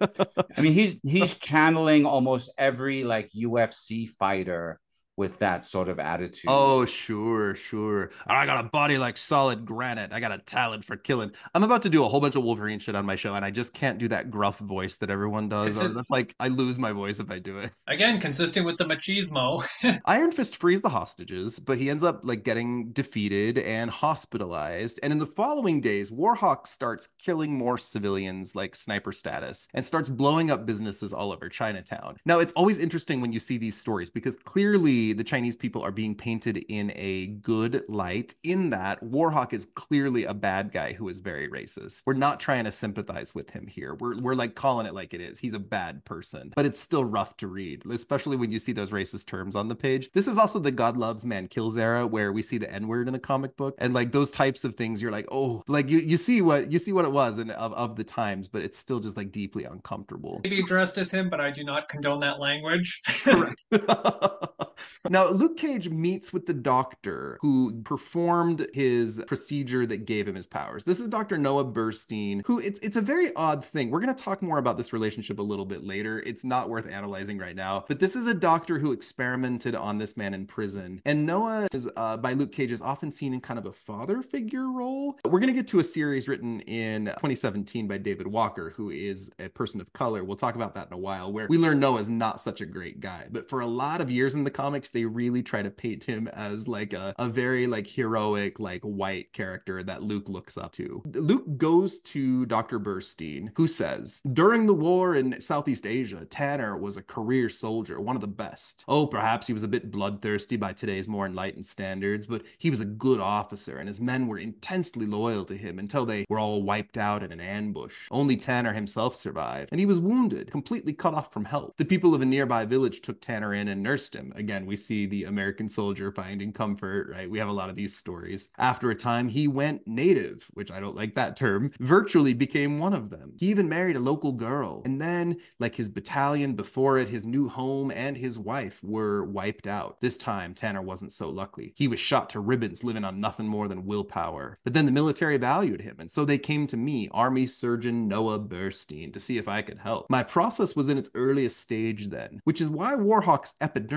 I mean, he's he's channeling almost every like U F C fighter with that sort of attitude.
Oh, sure, sure. I got a body like solid granite. I got a talent for killing. I'm about to do a whole bunch of Wolverine shit on my show, and I just can't do that gruff voice that everyone does. Or that's like I lose my voice if I do it.
Again, consistent with the machismo.
Iron Fist frees the hostages, but he ends up like getting defeated and hospitalized. And in the following days, Warhawk starts killing more civilians like sniper status and starts blowing up businesses all over Chinatown. Now, it's always interesting when you see these stories because clearly the Chinese people are being painted in a good light, in that Warhawk is clearly a bad guy who is very racist. We're not trying to sympathize with him here. We're, we're like calling it like it is. He's a bad person, but it's still rough to read, especially when you see those racist terms on the page. This is also the God Loves, Man Kills era, where we see the N-word in a comic book. And like those types of things, you're like, oh, like you, you see what you see what it was and of, of the times, but it's still just like deeply uncomfortable.
Maybe addressed as him, but I do not condone that language.
Correct. Now, Luke Cage meets with the doctor who performed his procedure that gave him his powers. This is Doctor Noah Burstein, who it's it's a very odd thing. We're going to talk more about this relationship a little bit later. It's not worth analyzing right now, but this is a doctor who experimented on this man in prison. And Noah is, uh, by Luke Cage, is often seen in kind of a father figure role. We're going to get to a series written in twenty seventeen by David Walker, who is a person of color. We'll talk about that in a while, where we learn Noah's not such a great guy. But for a lot of years in the comics, they really try to paint him as like a, a very like heroic, like white character that Luke looks up to. Luke goes to Doctor Burstein, who says, during the war in Southeast Asia, Tanner was a career soldier, one of the best. Oh, perhaps he was a bit bloodthirsty by today's more enlightened standards, but he was a good officer, and his men were intensely loyal to him until they were all wiped out in an ambush. Only Tanner himself survived, and he was wounded, completely cut off from help. The people of a nearby village took Tanner in and nursed him. Again, we see the American soldier finding comfort, right? We have a lot of these stories. After a time, he went native, which I don't like that term, virtually became one of them. He even married a local girl. And then, like his battalion before it, his new home and his wife were wiped out. This time, Tanner wasn't so lucky. He was shot to ribbons, living on nothing more than willpower. But then the military valued him, and so they came to me, Army Surgeon Noah Burstein, to see if I could help. My process was in its earliest stage then, which is why Warhawk's epidermis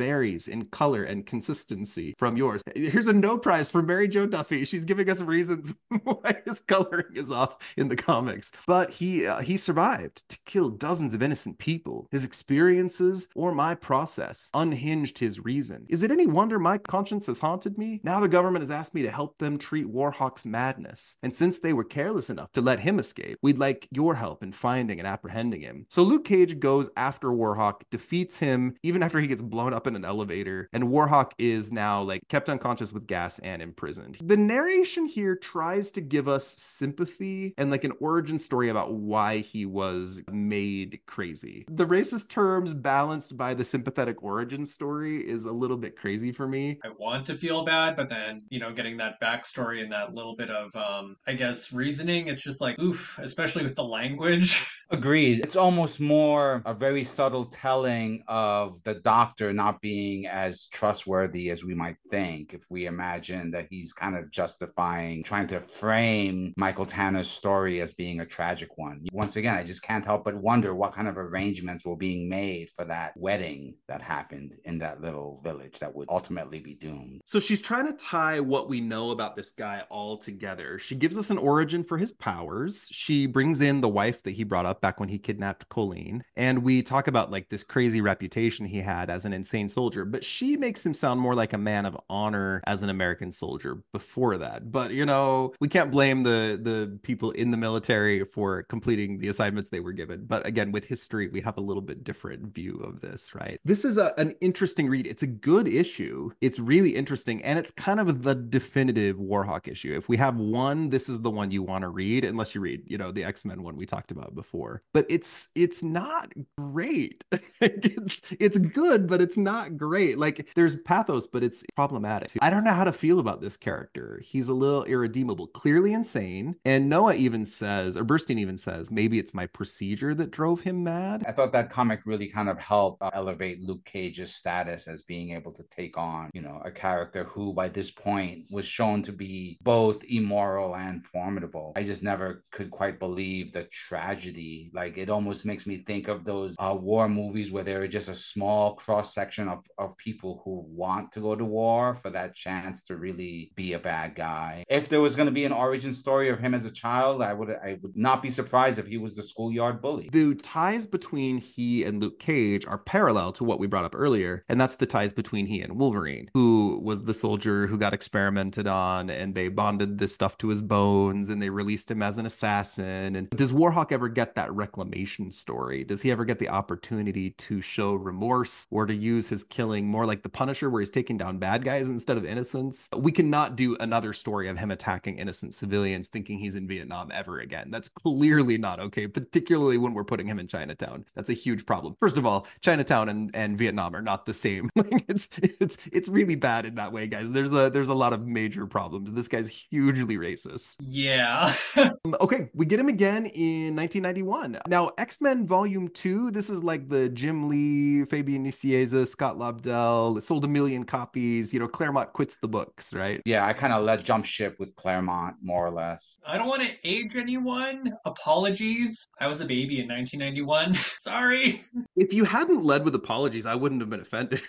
varies in color and consistency from yours. Here's a no prize for Mary Jo Duffy. She's giving us reasons why his coloring is off in the comics. But he uh, he survived to kill dozens of innocent people. His experiences or my process unhinged his reason. Is it any wonder my conscience has haunted me? Now the government has asked me to help them treat Warhawk's madness. And since they were careless enough to let him escape, we'd like your help in finding and apprehending him. So Luke Cage goes after Warhawk, defeats him even after he gets blown up in an elevator, and Warhawk is now like kept unconscious with gas and imprisoned. The narration here tries to give us sympathy and like an origin story about why he was made crazy. The racist terms balanced by the sympathetic origin story is a little bit crazy for me.
I want to feel bad, but then, you know, getting that backstory and that little bit of, um, I guess, reasoning, it's just like, oof, especially with the language.
Agreed. It's almost more a very subtle telling of the doctor not being as trustworthy as we might think if we imagine that he's kind of justifying, trying to frame Michael Tanner's story as being a tragic one. Once again, I just can't help but wonder what kind of arrangements were being made for that wedding that happened in that little village that would ultimately be doomed.
So she's trying to tie what we know about this guy all together. She gives us an origin for his powers. She brings in the wife that he brought up back when he kidnapped Colleen. And we talk about like this crazy reputation he had as an insane soldier, but she makes him sound more like a man of honor as an American soldier before that. But, you know, we can't blame the, the people in the military for completing the assignments they were given. But again, with history, we have a little bit different view of this, right? This is a, an interesting read. It's a good issue. It's really interesting. And it's kind of the definitive Warhawk issue. If we have one, this is the one you want to read, unless you read, you know, the X-Men one we talked about before. But it's it's not great. it's it's good, but it's not great. Like there's pathos, but it's problematic. I don't know how to feel about this character. He's a little irredeemable, clearly insane. And Noah even says, or Burstein even says, maybe it's my procedure that drove him mad.
I thought that comic really kind of helped uh, elevate Luke Cage's status as being able to take on, you know, a character who by this point was shown to be both immoral and formidable. I just never could quite believe the tragedy. Like it almost makes me think of those uh, war movies where there are just a small cross section of, of people who want to go to war for that chance to really be a bad guy. If there was going to be an origin story of him as a child, I would I would not be surprised if he was the schoolyard bully.
The ties between he and Luke Cage are parallel to what we brought up earlier, and that's the ties between he and Wolverine, who was the soldier who got experimented on, and they bonded this stuff to his bones, and they released him as an assassin. And does Warhawk ever get that reclamation story? Does he ever get the opportunity to show remorse or to use his killing more like the Punisher, where he's taking down bad guys instead of innocents? We cannot do another story of him attacking innocent civilians thinking he's in Vietnam ever again. That's clearly not okay, particularly when we're putting him in Chinatown. That's a huge problem. First of all, Chinatown and, and Vietnam are not the same. Like it's it's it's really bad in that way, guys. There's a there's a lot of major problems. This guy's hugely racist.
Yeah.
Okay, we get him again in nineteen ninety-one. Now, X-Men Volume two, this is like the Jim Lee, Fabian Nicieza, Scott Lobdell, sold a million copies. You know, Claremont quits the books, right?
Yeah, I kind of let jump ship with Claremont, more or less.
I don't want to age anyone. Apologies. I was a baby in nineteen ninety-one. Sorry.
If you hadn't led with apologies, I wouldn't have been offended.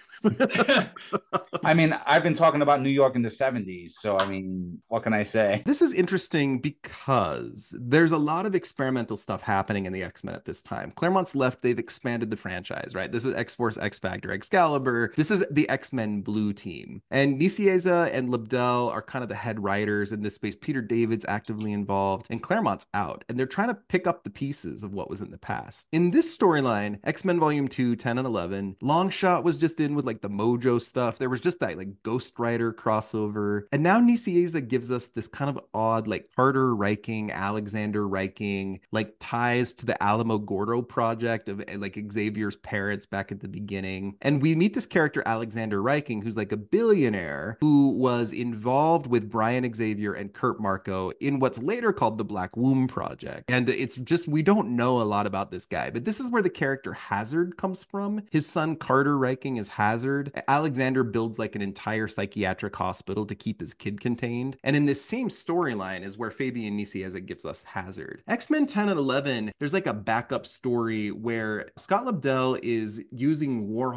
I mean, I've been talking about New York in the seventies, so I mean, what can I say?
This is interesting because there's a lot of experimental stuff happening in the X-Men at this time. Claremont's left, they've expanded the franchise, right? This is X-Force, X-Factor, Excalibur. This is the X-Men Blue team. And Nicieza and Lobdell are kind of the head writers in this space. Peter David's actively involved, and Claremont's out. And they're trying to pick up the pieces of what was in the past. In this storyline, X-Men Volume two, ten and eleven, Longshot was just in with like the Mojo stuff. There was just that like Ghost Rider crossover. And now Nicieza gives us this kind of odd like Carter Reiking, Alexander Reiking, like ties to the Alamogordo project of like Xavier's parents back at the beginning. And we meet this character Alexander Reiking, who's like a billionaire who was involved with Brian Xavier and Kurt Marco in what's later called the Black Womb Project. And it's just, we don't know a lot about this guy, but this is where the character Hazard comes from. His son Carter Reiking is Hazard. Alexander builds like an entire psychiatric hospital to keep his kid contained. And in this same storyline is where Fabian Nicieza gives us Hazard. X-Men ten and eleven, there's like a backup story where Scott Lobdell is using Warhawk in a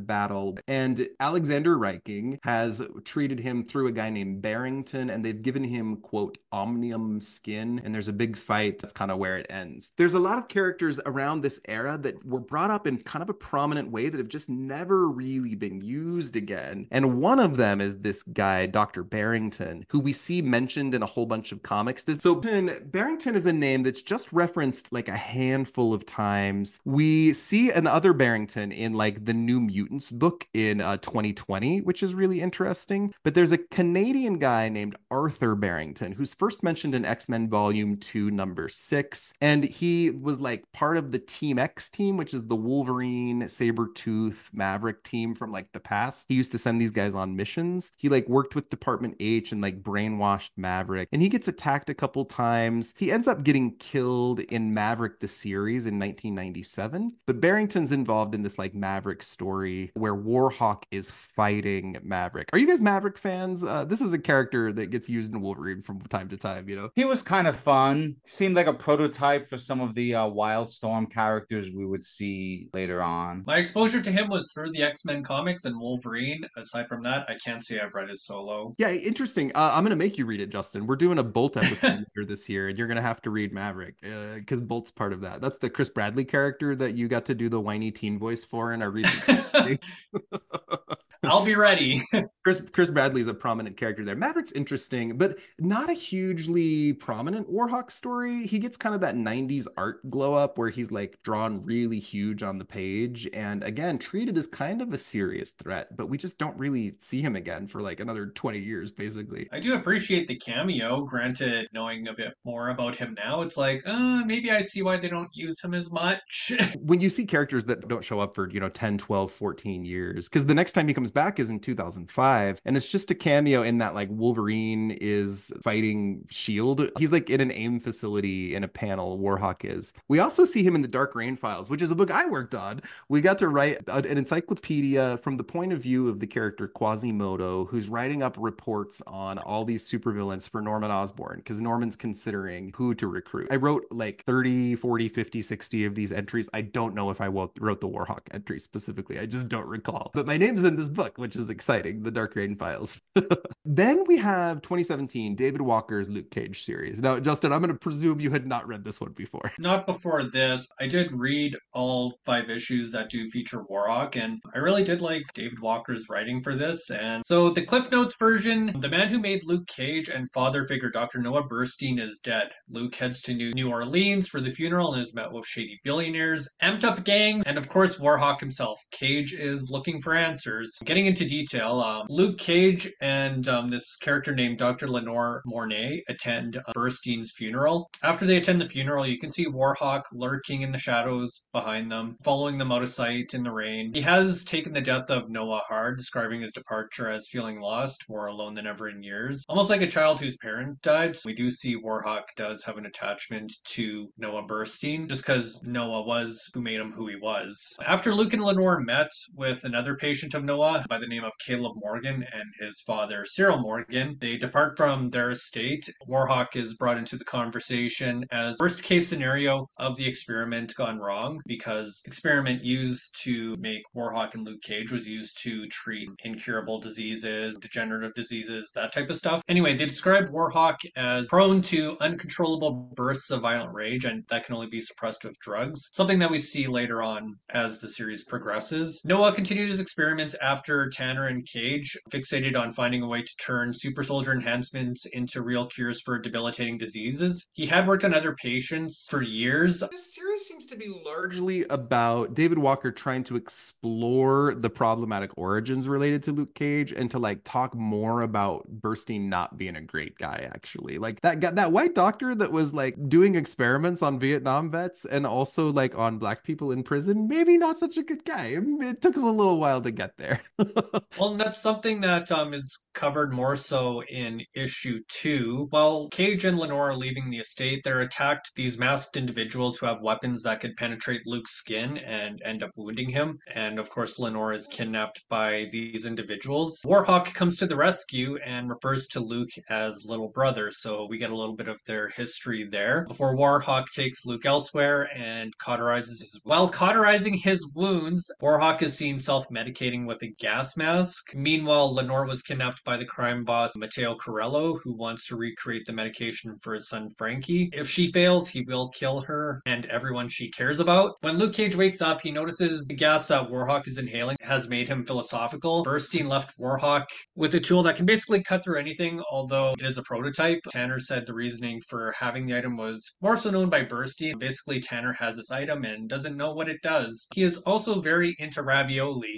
battle. And Alexander Reiking has treated him through a guy named Barrington, and they've given him, quote, omnium skin. And there's a big fight. That's kind of where it ends. There's a lot of characters around this era that were brought up in kind of a prominent way that have just never really been used again. And one of them is this guy, Doctor Barrington, who we see mentioned in a whole bunch of comics. So Barrington is a name that's just referenced like a handful of times. We see another Barrington in like the New Mutants book in uh, twenty twenty, which is really interesting. But there's a Canadian guy named Arthur Barrington, who's first mentioned in X-Men Volume two, number six. And he was like part of the Team X team, which is the Wolverine, Sabretooth, Maverick team from like the past. He used to send these guys on missions. He like worked with Department H and like brainwashed Maverick. And he gets attacked a couple times. He ends up getting killed in Maverick the series in nineteen ninety-seven. But Barrington's involved in this like Maverick story where Warhawk is fighting Maverick. Are you guys Maverick fans? Uh, this is a character that gets used in Wolverine from time to time, you know?
He was kind of fun. Seemed like a prototype for some of the uh, Wildstorm characters we would see later on.
My exposure to him was through the X-Men comics and Wolverine. Aside from that, I can't say I've read his solo.
Yeah, interesting. Uh, I'm going to make you read it, Justin. We're doing a Bolt episode here this year, and you're going to have to read Maverick because uh, Bolt's part of that. That's the Chris Bradley character that you got to do the whiny teen voice for in our recent
I'll be ready.
Chris Chris Bradley's a prominent character there. Maverick's interesting, but not a hugely prominent Warhawk story. He gets kind of that nineties art glow up where he's like drawn really huge on the page, and again treated as kind of a serious threat, but we just don't really see him again for like another twenty years basically.
I do appreciate the cameo. Granted, knowing a bit more about him now, it's like, uh, maybe I see why they don't use him as much.
When you see characters that don't show up for, you know, ten, twelve, fourteen years, because the next time he comes back is in two thousand five, and it's just a cameo in that like Wolverine is fighting Shield. He's like in an AIM facility in a panel, Warhawk is. We also see him in the Dark Reign Files, which is a book I worked on. We got to write an encyclopedia from the point of view of the character Quasimodo, who's writing up reports on all these supervillains for Norman Osborn, because Norman's considering who to recruit. I wrote like thirty, forty, fifty, sixty of these entries. I don't know if I wrote the Warhawk entry specifically. I just don't recall. But my name's in this book, which is exciting, the Dark Reign Files. Then we have twenty seventeen, David Walker's Luke Cage series. Now, Justin, I'm going to presume you had not read this one before.
Not before this. I did read all five issues that do feature Warhawk, and I really did like David Walker's writing for this. And so the Cliff Notes version, the man who made Luke Cage and father figure Doctor Noah Burstein is dead. Luke heads to New, New Orleans for the funeral and is met with shady billionaires, amped up gangs, and of course Warhawk himself. Cage is looking for answers. Getting into detail, um, Luke Cage and um, this character named Doctor Lenore Mornay attend uh, Burstein's funeral. After they attend the funeral, you can see Warhawk lurking in the shadows behind them, following them out of sight in the rain. He has taken the death of Noah hard, describing his departure as feeling lost, more alone than ever in years. Almost like a child whose parent died. We do see Warhawk does have an attachment to Noah Burstein, just because Noah was who made him who he was. After Luke and Lenore met with another patient of Noah by the name of Caleb Morgan and his father Cyril Morgan, they depart from their estate. Warhawk is brought into the conversation as worst case scenario of the experiment gone wrong, because experiment used to make Warhawk and Luke Cage was used to treat incurable diseases, degenerative diseases, that type of stuff. Anyway, they describe Warhawk as prone to uncontrollable bursts of violent rage, and that can only be suppressed with drugs, something that we see later on as the series progresses. Noah continued his experiments after Tanner and Cage fixated on finding a way to turn super soldier enhancements into real cures for debilitating diseases. He had worked on other patients for years.
This series seems to be largely about David Walker trying to explore the problematic origins related to Luke Cage and to like talk more about Burstein not being a great guy, actually. Like that guy, that white doctor that was like doing experiments on Vietnam vets and also like on black people in prison, maybe not such a good guy. It took us a little while to get there.
Well, and that's something that um, is covered more so in issue two. While Cage and Lenore are leaving the estate, they're attacked these masked individuals who have weapons that could penetrate Luke's skin and end up wounding him. And of course, Lenore is kidnapped by these individuals. Warhawk comes to the rescue and refers to Luke as little brother, so we get a little bit of their history there. Before Warhawk takes Luke elsewhere and cauterizes his while cauterizing his wounds, Warhawk is seen self-medicating with a gas mask. Meanwhile, Lenore was kidnapped by the crime boss Matteo Corello, who wants to recreate the medication for his son Frankie. If she fails, he will kill her and everyone she cares about. When Luke Cage wakes up, he notices the gas that Warhawk is inhaling has made him philosophical. Burstein left Warhawk with a tool that can basically cut through anything, although it is a prototype. Tanner said the reasoning for having the item was more so known by Burstein. Basically, Tanner has this item and doesn't know what it does. He is also very into ravioli.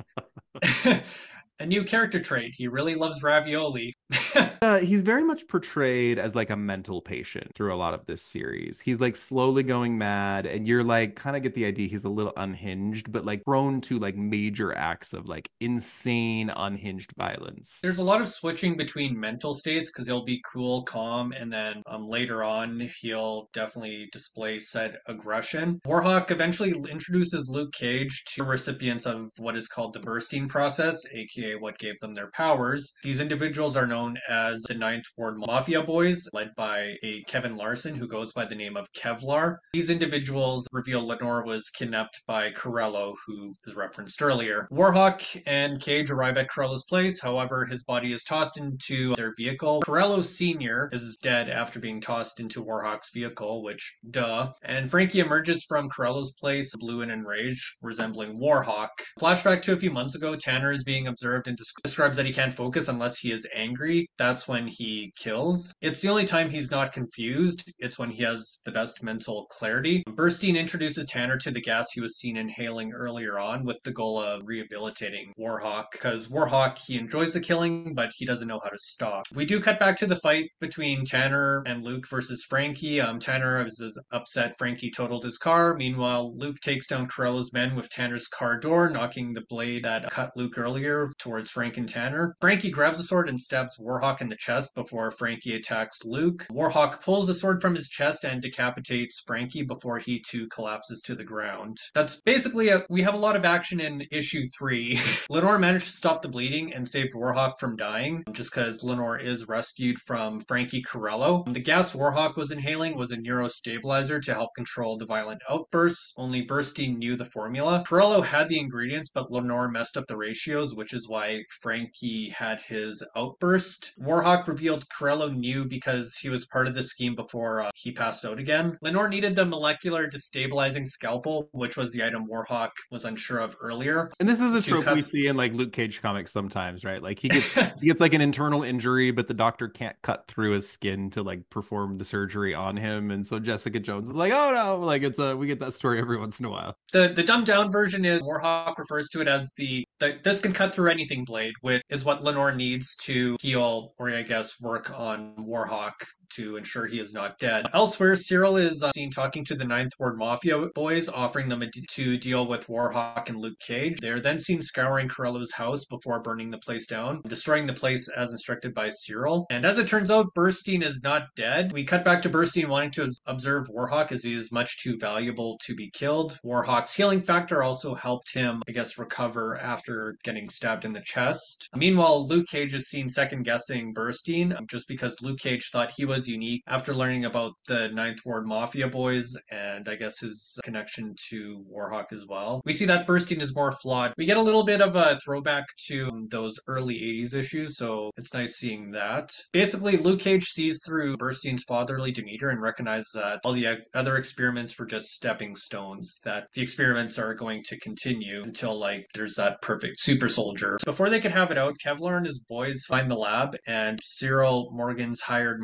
A new character trait. He really loves ravioli.
uh, he's very much portrayed as like a mental patient through a lot of this series. He's like slowly going mad, and you're like kind of get the idea he's a little unhinged, but like prone to like major acts of like insane, unhinged violence.
There's a lot of switching between mental states because he'll be cool, calm, and then um, later on he'll definitely display said aggression. Warhawk eventually introduces Luke Cage to recipients of what is called the Burstein process, aka what gave them their powers. These individuals are known as the Ninth Ward Mafia Boys, led by a Kevin Larson who goes by the name of Kevlar. These individuals reveal Lenore was kidnapped by Corello, who is referenced earlier. Warhawk and Cage arrive at Corello's place, however, his body is tossed into their vehicle. Corello Senior is dead after being tossed into Warhawk's vehicle, which, duh. And Frankie emerges from Corello's place, blue and enraged, resembling Warhawk. Flashback to a few months ago, Tanner is being observed and describes that he can't focus unless he is angry. That's when he kills. It's the only time he's not confused. It's when he has the best mental clarity. Burstein introduces Tanner to the gas he was seen inhaling earlier on with the goal of rehabilitating Warhawk, because Warhawk, he enjoys the killing, but he doesn't know how to stop. We do cut back to the fight between Tanner and Luke versus Frankie. Um, Tanner is upset Frankie totaled his car. Meanwhile, Luke takes down Corello's men with Tanner's car door, knocking the blade that cut Luke earlier towards Frank and Tanner. Frankie grabs a sword and stabs Warhawk in the chest before Frankie attacks Luke. Warhawk pulls the sword from his chest and decapitates Frankie before he too collapses to the ground. That's basically a, we have a lot of action in issue three. Lenore managed to stop the bleeding and saved Warhawk from dying, just because Lenore is rescued from Frankie Corello. The gas Warhawk was inhaling was a neurostabilizer to help control the violent outbursts. Only Burstein knew the formula. Corello had the ingredients, but Lenore messed up the ratios, which is why Frankie had his outburst. Warhawk revealed Corello knew because he was part of the scheme before uh, he passed out again. Lenore needed the molecular destabilizing scalpel, which was the item Warhawk was unsure of earlier.
And this is a trope
cut-
we see in like Luke Cage comics sometimes, right? Like he gets he gets like an internal injury, but the doctor can't cut through his skin to like perform the surgery on him, and so Jessica Jones is like, oh no, like it's a we get that story every once in a while.
The the dumbed down version is Warhawk refers to it as the, the this can cut through anything blade, which is what Lenore needs to heal, or I guess work on Warhawk to ensure he is not dead. Elsewhere, Cyril is uh, seen talking to the Ninth Ward Mafia boys, offering them a d- to deal with Warhawk and Luke Cage. They are then seen scouring Corello's house before burning the place down, destroying the place as instructed by Cyril. And as it turns out, Burstein is not dead. We cut back to Burstein wanting to observe Warhawk as he is much too valuable to be killed. Warhawk's healing factor also helped him, I guess, recover after getting stabbed in the chest. Meanwhile, Luke Cage is seen second-guessing Burstein, just because Luke Cage thought he was unique after learning about the Ninth Ward Mafia boys and I guess his connection to Warhawk as well. We see that Burstein is more flawed. We get a little bit of a throwback to those early eighties issues, so it's nice seeing that. Basically, Luke Cage sees through Burstein's fatherly demeanor and recognizes that all the other experiments were just stepping stones, that the experiments are going to continue until like there's that perfect super soldier. Before they could have it out, Kevlar and his boys find the lab, and Cyril Morgan's hired mercenary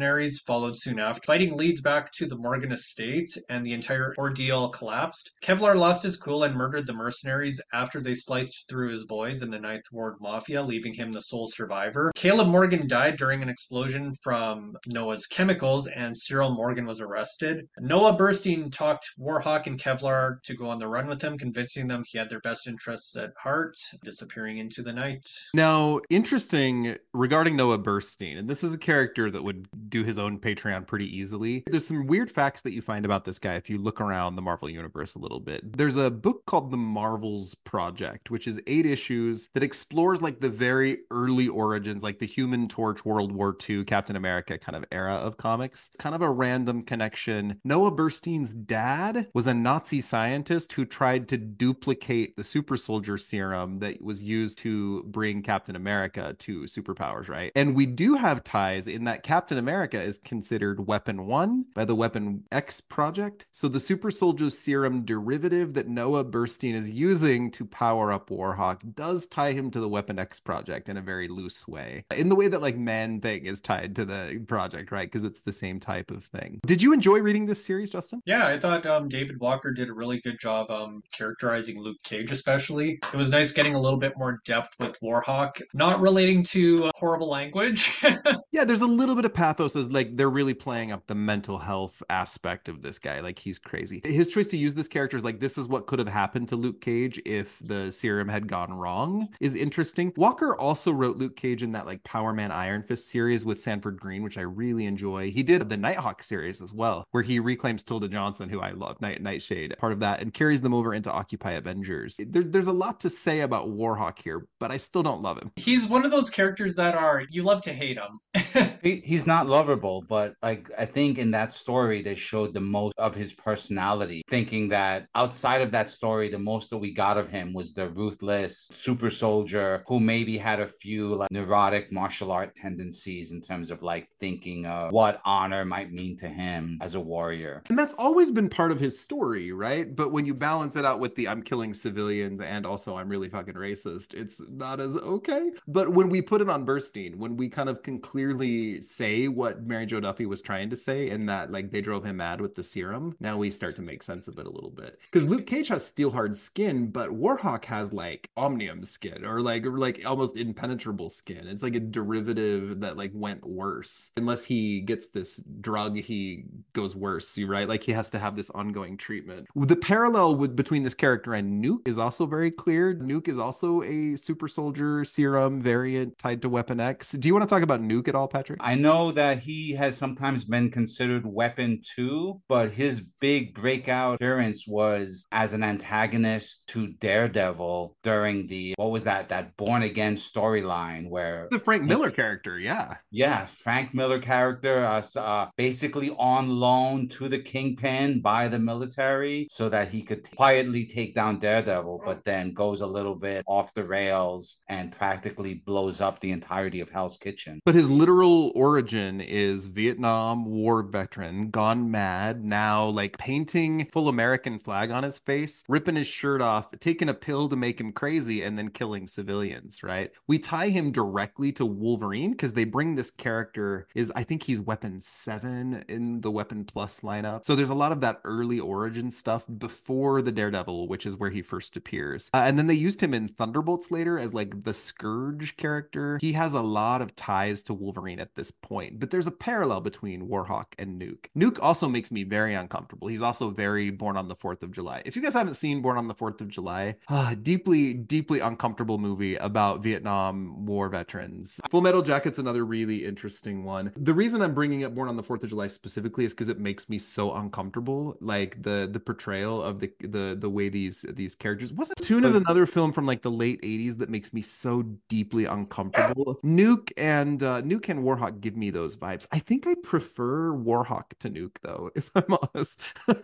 mercenaries followed soon after. Fighting leads back to the Morgan estate, and the entire ordeal collapsed. Kevlar lost his cool and murdered the mercenaries after they sliced through his boys in the Ninth Ward Mafia, leaving him the sole survivor. Caleb Morgan died during an explosion from Noah's chemicals, and Cyril Morgan was arrested. Noah Burstein talked Warhawk and Kevlar to go on the run with him, convincing them he had their best interests at heart, disappearing into the night.
Now, interesting regarding Noah Burstein, and this is a character that would do his own Patreon pretty easily. There's some weird facts that you find about this guy if you look around the Marvel Universe a little bit. There's a book called The Marvels Project, which is eight issues that explores like the very early origins, like the Human Torch, World War Two, Captain America kind of era of comics. Kind of a random connection. Noah Burstein's dad was a Nazi scientist who tried to duplicate the super soldier serum that was used to bring Captain America to superpowers, right? And we do have ties in that Captain America is considered Weapon One by the Weapon X project. So the super soldier serum derivative that Noah Burstein is using to power up Warhawk does tie him to the Weapon X project in a very loose way. In the way that like Man-Thing is tied to the project, right? Because it's the same type of thing. Did you enjoy reading this series, Justin?
Yeah, I thought um, David Walker did a really good job um, characterizing Luke Cage, especially. It was nice getting a little bit more depth with Warhawk, not relating to uh, horrible language.
Yeah, there's a little bit of pathos as like they're really playing up the mental health aspect of this guy. Like he's crazy. His choice to use this character is like, this is what could have happened to Luke Cage if the serum had gone wrong is interesting. Walker also wrote Luke Cage in that like Power Man Iron Fist series with Sanford Green, which I really enjoy. He did the Nighthawk series as well, where he reclaims Tilda Johnson, who I love, Night Nightshade, part of that, and carries them over into Occupy Avengers. There, there's a lot to say about Warhawk here, but I still don't love him.
He's one of those characters that are, you love to hate him.
He, he's not lovable, but like I think in that story they showed the most of his personality, thinking that outside of that story the most that we got of him was the ruthless super soldier who maybe had a few like neurotic martial art tendencies in terms of like thinking of what honor might mean to him as a warrior.
And that's always been part of his story, right? But when you balance it out with the I'm killing civilians and also I'm really fucking racist, it's not as okay. But when we put it on Burstein, when we kind of can clearly say what Mary Jo Duffy was trying to say in that like they drove him mad with the serum, now we start to make sense of it a little bit. Because Luke Cage has steel hard skin, but Warhawk has like omnium skin or like or like almost impenetrable skin. It's like a derivative that like went worse. Unless he gets this drug, he goes worse, you right? Like he has to have this ongoing treatment. The parallel with between this character and Nuke is also very clear. Nuke is also a super soldier serum variant tied to Weapon X. Do you want to talk about Nuke at all, Patrick?
I know that he has sometimes been considered Weapon Two, but his big breakout appearance was as an antagonist to Daredevil during the, what was that, that Born Again storyline where...
The Frank Miller character, yeah.
Yeah, Frank Miller character, uh, uh, basically on loan to the Kingpin by the military so that he could t- quietly take down Daredevil, but then goes a little bit off the rails and practically blows up the entirety of Hell's Kitchen.
But his literal origin is Vietnam War veteran, gone mad, now like painting full American flag on his face, ripping his shirt off, taking a pill to make him crazy, and then killing civilians, right? We tie him directly to Wolverine because they bring this character is, I think he's Weapon seven in the Weapon Plus lineup. So there's a lot of that early origin stuff before the Daredevil, which is where he first appears. Uh, and then they used him in Thunderbolts later as like the Scourge character. He has a lot of ties to Wolverine at this point, but there's a parallel between Warhawk and Nuke. Nuke also makes me very uncomfortable. He's also very Born on the fourth of July. If you guys haven't seen Born on the fourth of July, uh, deeply, deeply uncomfortable movie about Vietnam War veterans. Full Metal Jacket's another really interesting one. The reason I'm bringing up Born on the fourth of July specifically is because it makes me so uncomfortable. Like the the portrayal of the the the way these these characters. Wasn't Tune is another film from like the late eighties that makes me so deeply uncomfortable. Nuke and uh, Nuke and Warhawk give me those vibes. I think I prefer Warhawk to Nuke though, if I'm honest.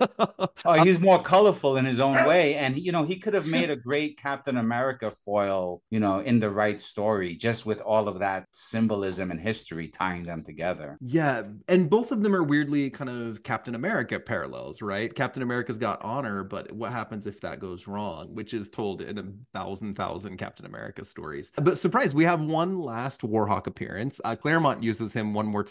Oh, he's more colorful in his own way, and you know he could have made a great Captain America foil, you know, in the right story, just with all of that symbolism and history tying them together.
Yeah, and both of them are weirdly kind of Captain America parallels, right? Captain America's got honor, but what happens if that goes wrong, which is told in a thousand thousand Captain America stories. But surprise, we have one last Warhawk appearance. Uh, Claremont uses him one more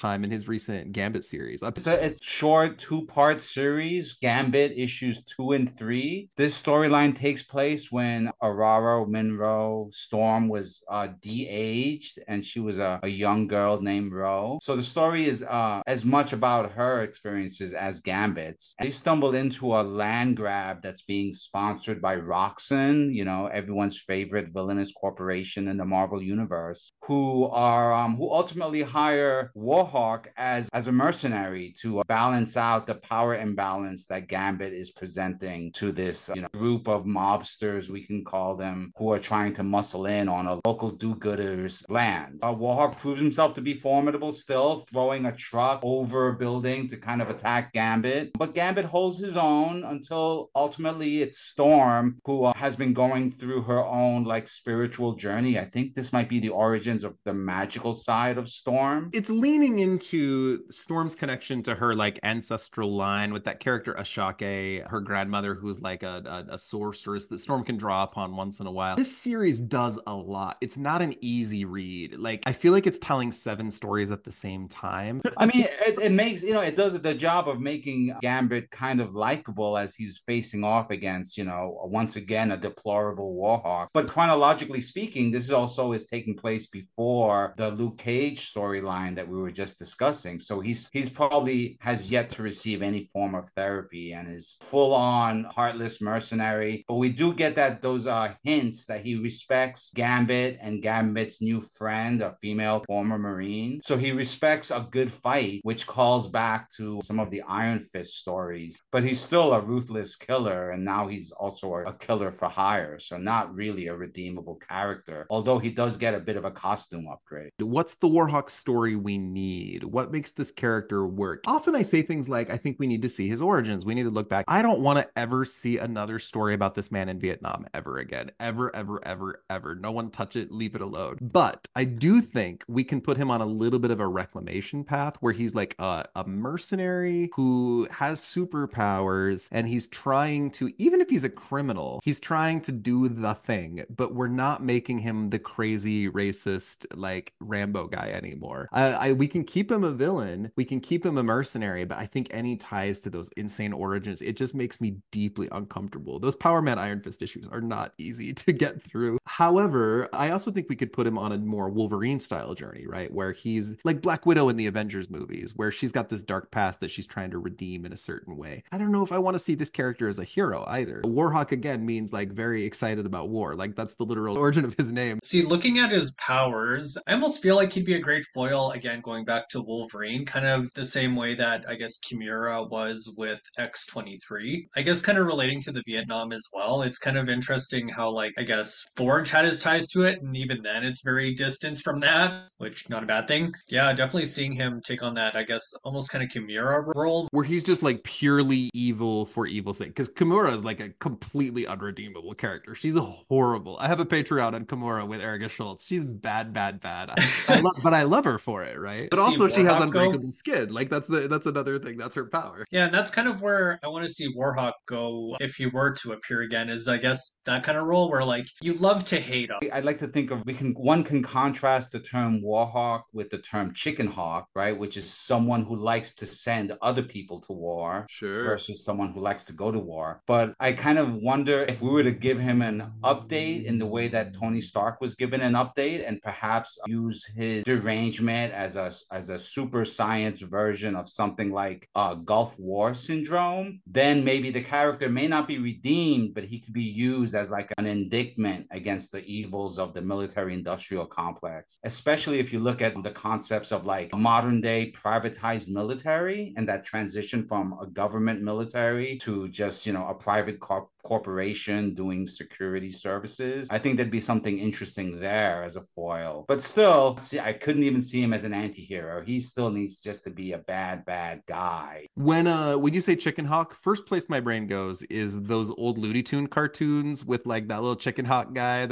time in his recent Gambit series.
It's a it's short two-part series, Gambit issues two and three. This storyline takes place when Aurora Monroe Storm was uh, de-aged and she was a, a young girl named Ro. So the story is uh, as much about her experiences as Gambit's. They stumbled into a land grab that's being sponsored by Roxxon, you know, everyone's favorite villainous corporation in the Marvel universe, who are um, who ultimately hire Warhawk as as a mercenary to balance out the power imbalance that Gambit is presenting to this you know group of mobsters, we can call them, who are trying to muscle in on a local do-gooder's land. Uh, Warhawk proves himself to be formidable still, throwing a truck over a building to kind of attack Gambit. But Gambit holds his own until ultimately it's Storm who uh, has been going through her own like spiritual journey. I think this might be the origins of the magical side of Storm.
It's leaning into Storm's connection to her like ancestral line with that character Ashake, her grandmother, who's like a, a, a sorceress that Storm can draw upon once in a while. This series does a lot. It's not an easy read. Like, I feel like it's telling seven stories at the same time.
I mean, it, it makes, you know, it does the job of making Gambit kind of likable as he's facing off against, you know, once again, a deplorable Warhawk. But chronologically speaking, this is also is taking place before the Luke Cage storyline that we were just discussing. So he's he's probably has yet to receive any form of therapy and is full on heartless mercenary. But we do get that those uh hints that he respects Gambit and Gambit's new friend, a female former Marine. So he respects a good fight, which calls back to some of the Iron Fist stories. But he's still a ruthless killer, and now he's also a killer for hire. So not really a redeemable character, although he does get a bit of a costume upgrade.
What's the Warhawk story we need? What makes this character work? Often I say things like, I think we need to see his origins. We need to look back. I don't want to ever see another story about this man in Vietnam ever again. Ever, ever, ever, ever. No one touch it, leave it alone. But I do think we can put him on a little bit of a reclamation path where he's like a, a mercenary who has superpowers, and he's trying to, even if he's a criminal, he's trying to do the thing, but we're not making him the crazy racist like Rambo guy anymore. I, I we can keep him a villain, we can keep him a mercenary, but I think any ties to those insane origins, it just makes me deeply uncomfortable. Those Power Man Iron Fist issues are not easy to get through. However, I also think we could put him on a more Wolverine style journey, right? Where he's like Black Widow in the Avengers movies, where she's got this dark past that she's trying to redeem in a certain way. I don't know if I want to see this character as a hero either. Warhawk again means like very excited about war. Like that's the literal origin of his name.
See, looking at his powers, I almost feel like he'd be a great foil, again, going back to Wolverine, kind of the same way that I guess Kimura was with X twenty-three. I guess kind of relating to the Vietnam as well. It's kind of interesting how, like, I guess Forge had his ties to it, and even then it's very distant from that, which not a bad thing. Yeah, definitely seeing him take on that, I guess, almost kind of Kimura role.
Where he's just like purely evil for evil's sake. Because Kimura is like a completely unredeemable character. She's horrible. I have a Patreon on Kimura with Erica Schultz. She's bad, bad, bad. I, I love, but I love her for it, right? But also she has unbreakable skin. Like that's the that's another thing. That's her power.
Yeah, and that's kind of where I want to see Warhawk go if he were to appear again, is I guess that kind of role where like you love to hate him.
I'd like to think of we can one can contrast the term Warhawk with the term Chicken Hawk, right? Which is someone who likes to send other people to war,
sure,
versus someone who likes to go to war. But I kind of wonder if we were to give him an update in the way that Tony Stark was given an update, and perhaps use his derangement as a as a super science version of something like uh, Gulf War syndrome, then maybe the character may not be redeemed, but he could be used as like an indictment against the evils of the military-industrial complex, especially if you look at the concepts of like modern day privatized military and that transition from a government military to just, you know, a private corp corporation doing security services. I think there'd be something interesting there as a foil. But still, see, I couldn't even see him as an anti-hero. He still needs just to be a bad, bad guy.
When uh when you say Chicken Hawk, first place my brain goes is those old Looney Tune cartoons with like that little Chicken Hawk guy that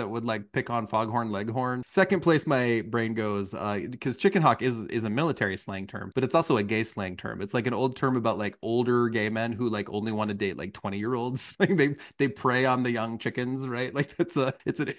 that would like pick on Foghorn Leghorn. Second place, my brain goes uh because chicken hawk is is a military slang term, but it's also a gay slang term. It's like an old term about like older gay men who like only want to date like twenty year olds. Like they they prey on the young chickens, right? Like it's a it's a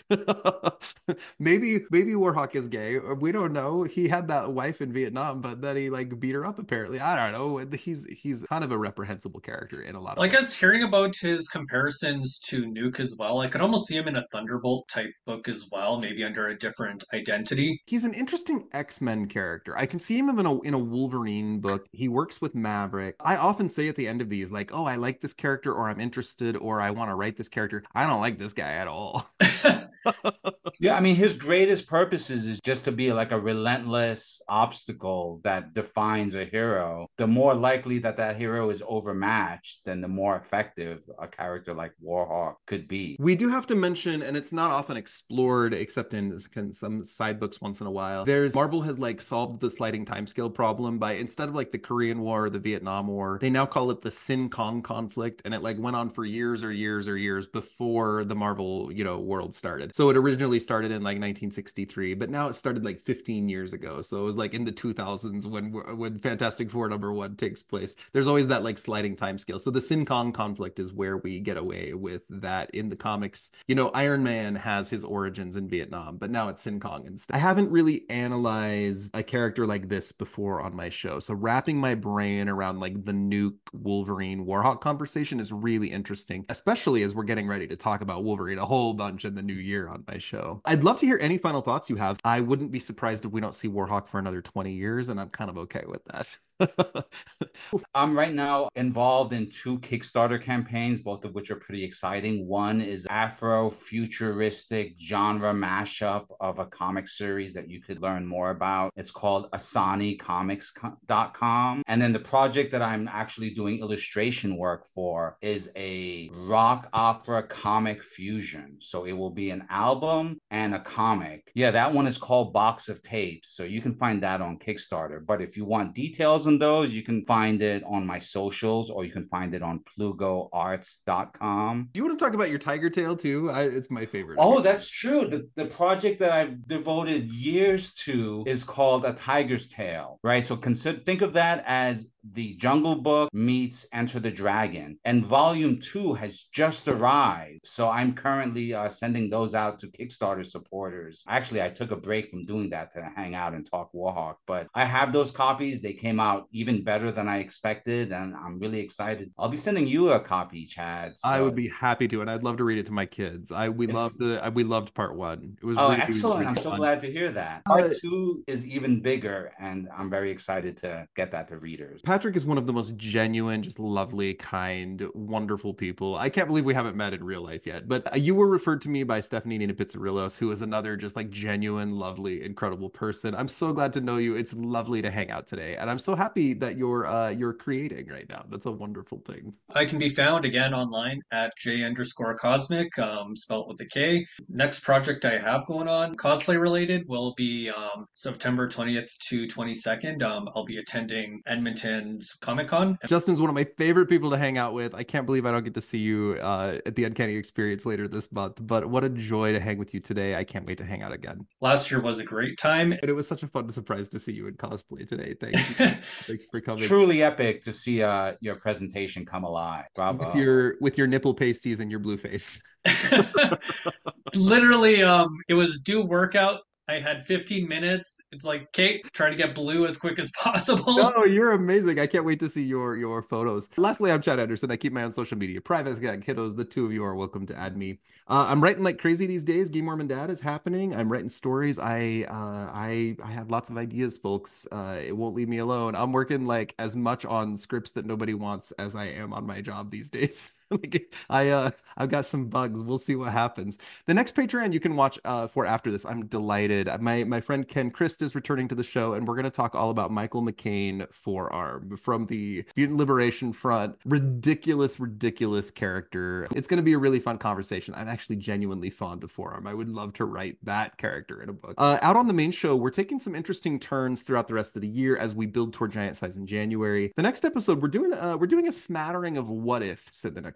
maybe maybe Warhawk is gay. We don't know. He had that wife in Vietnam, but then he like beat her up apparently. I don't know. He's he's kind of a reprehensible character in a lot of
Well, I
ways.
guess hearing about his comparisons to Nuke as well, I could almost see him in a Thunderbolt type book as well, maybe under a different identity.
He's an interesting X-Men character. I can see him in a in a Wolverine book. He works with Maverick. I often say at the end of these, like, oh, I like this character, or I'm interested, or I want to write this character. I don't like this guy at all.
Yeah, I mean, his greatest purposes is just to be like a relentless obstacle that defines a hero. The more likely that that hero is overmatched, then the more effective a character like Warhawk could be.
We do have to mention, and it's not often explored except in some side books once in a while. There's Marvel has like solved the sliding timescale problem by, instead of like the Korean War or the Vietnam War, they now call it the Sin Kong conflict, and it like went on for years or years or years before the Marvel, you know, world started. So it originally started in like nineteen sixty-three, but now it started like fifteen years ago. So it was like in the two thousands when when Fantastic Four number one takes place. There's always that like sliding time scale. So the Sin Kong conflict is where we get away with that in the comics. You know, Iron Man has his origins in Vietnam, but now it's Sin Kong instead. I haven't really analyzed a character like this before on my show. So wrapping my brain around like the Nuke Wolverine Warhawk conversation is really interesting, especially as we're getting ready to talk about Wolverine a whole bunch in the new year on my show. I'd love to hear any final thoughts you have. I wouldn't be surprised if we don't see Warhawk for another twenty years, and I'm kind of okay with that.
I'm right now involved in two Kickstarter campaigns, both of which are pretty exciting. One is Afro-futuristic genre mashup of a comic series that you could learn more about. It's called Asani Comics dot com. And then the project that I'm actually doing illustration work for is a rock opera comic fusion. So it will be an album and a comic. Yeah, that one is called Box of Tapes. So you can find that on Kickstarter. But if you want details on those, you can find it on my socials, or you can find it on plugo arts dot com.
Do you want to talk about your Tiger Tail too? I, it's my favorite.
Oh, that's true. The, the project that I've devoted years to is called A Tiger's Tale, right? So consider, think of that as the Jungle Book meets Enter the Dragon. And volume two has just arrived. So I'm currently uh, sending those out to Kickstarter supporters. Actually, I took a break from doing that to hang out and talk Warhawk, but I have those copies. They came out even better than I expected, and I'm really excited. I'll be sending you a copy, Chad. So.
I would be happy to, and I'd love to read it to my kids. I we
It's...
loved the we loved part one. It was
oh,
really,
excellent!
really
I'm so
fun.
glad to hear that. Part uh, two is even bigger, and I'm very excited to get that to readers.
Patrick is one of the most genuine, just lovely, kind, wonderful people. I can't believe we haven't met in real life yet, but you were referred to me by Stephanie Nina Pizzarillos, who is another just like genuine, lovely, incredible person. I'm so glad to know you. It's lovely to hang out today, and I'm so happy that you're uh, you're creating right now. That's a wonderful thing.
I can be found again online at J underscore Cosmic, um, spelled with a K. Next project I have going on, cosplay related, will be um, September twentieth to twenty-second. Um, I'll be attending Edmonton's Comic Con.
Justin's one of my favorite people to hang out with. I can't believe I don't get to see you uh, at the Uncanny Experience later this month, but what a joy to hang with you today. I can't wait to hang out again.
Last year was a great time.
And it was such a fun surprise to see you in cosplay today. Thank you. Thank you for coming.
Truly epic to see uh, your presentation come alive. Bravo.
With your, with your nipple pasties and your blue face.
Literally, um, it was due workout. I had fifteen minutes. It's like, Kate, try to get blue as quick as possible.
No, you're amazing. I can't wait to see your your photos. Lastly, I'm Chad Anderson. I keep my own social media private. As got kiddos, the two of you are welcome to add me. Uh, I'm writing like crazy these days. Gay Mormon Dad is happening. I'm writing stories. I uh, I I have lots of ideas, folks. Uh, it won't leave me alone. I'm working like as much on scripts that nobody wants as I am on my job these days. Like, I uh I've got some bugs. We'll see what happens. The next Patreon you can watch uh for after this. I'm delighted. My my friend Ken Christ is returning to the show, and we're going to talk all about Michael McCain Forearm from the Mutant Liberation Front. Ridiculous, ridiculous character. It's going to be a really fun conversation. I'm actually genuinely fond of Forearm. I would love to write that character in a book. Uh, out on the main show, we're taking some interesting turns throughout the rest of the year as we build toward Giant Size in January. The next episode, we're doing uh we're doing a smattering of what ifs in the next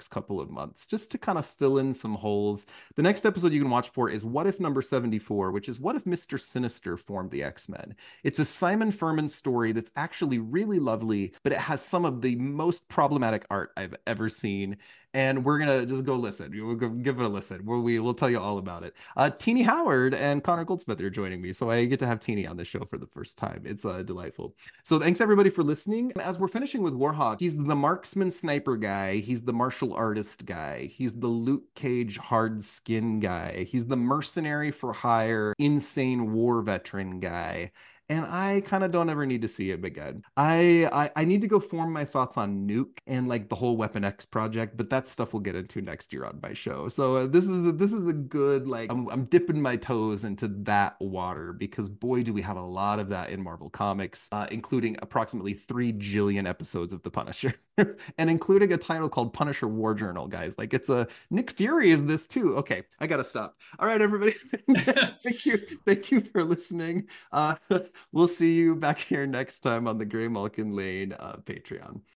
next couple of months, just to kind of fill in some holes. The next episode you can watch for is What If Number seventy-four, which is what if Mister Sinister formed the X-Men? It's a Simon Furman story that's actually really lovely, but it has some of the most problematic art I've ever seen. And we're gonna just go listen. We'll go give it a listen. We'll, we will tell you all about it. Uh, Teenie Howard and Connor Goldsmith are joining me, so I get to have Teenie on the show for the first time. It's uh, delightful. So thanks everybody for listening. As we're finishing with Warhawk, he's the marksman sniper guy. He's the martial artist guy. He's the Luke Cage hard skin guy. He's the mercenary for hire, insane war veteran guy. And I kind of don't ever need to see him again. I, I I need to go form my thoughts on Nuke and like the whole Weapon X project, but that stuff we'll get into next year on my show. So uh, this is a, this is a good like I'm I'm dipping my toes into that water because boy do we have a lot of that in Marvel Comics, uh, including approximately three jillion episodes of The Punisher, and including a title called Punisher War Journal, guys. Like it's a Nick Fury is this too. Okay, I gotta stop. All right, everybody, thank you, thank you for listening. Uh, We'll see you back here next time on the Gray Malkin Lane uh, Patreon.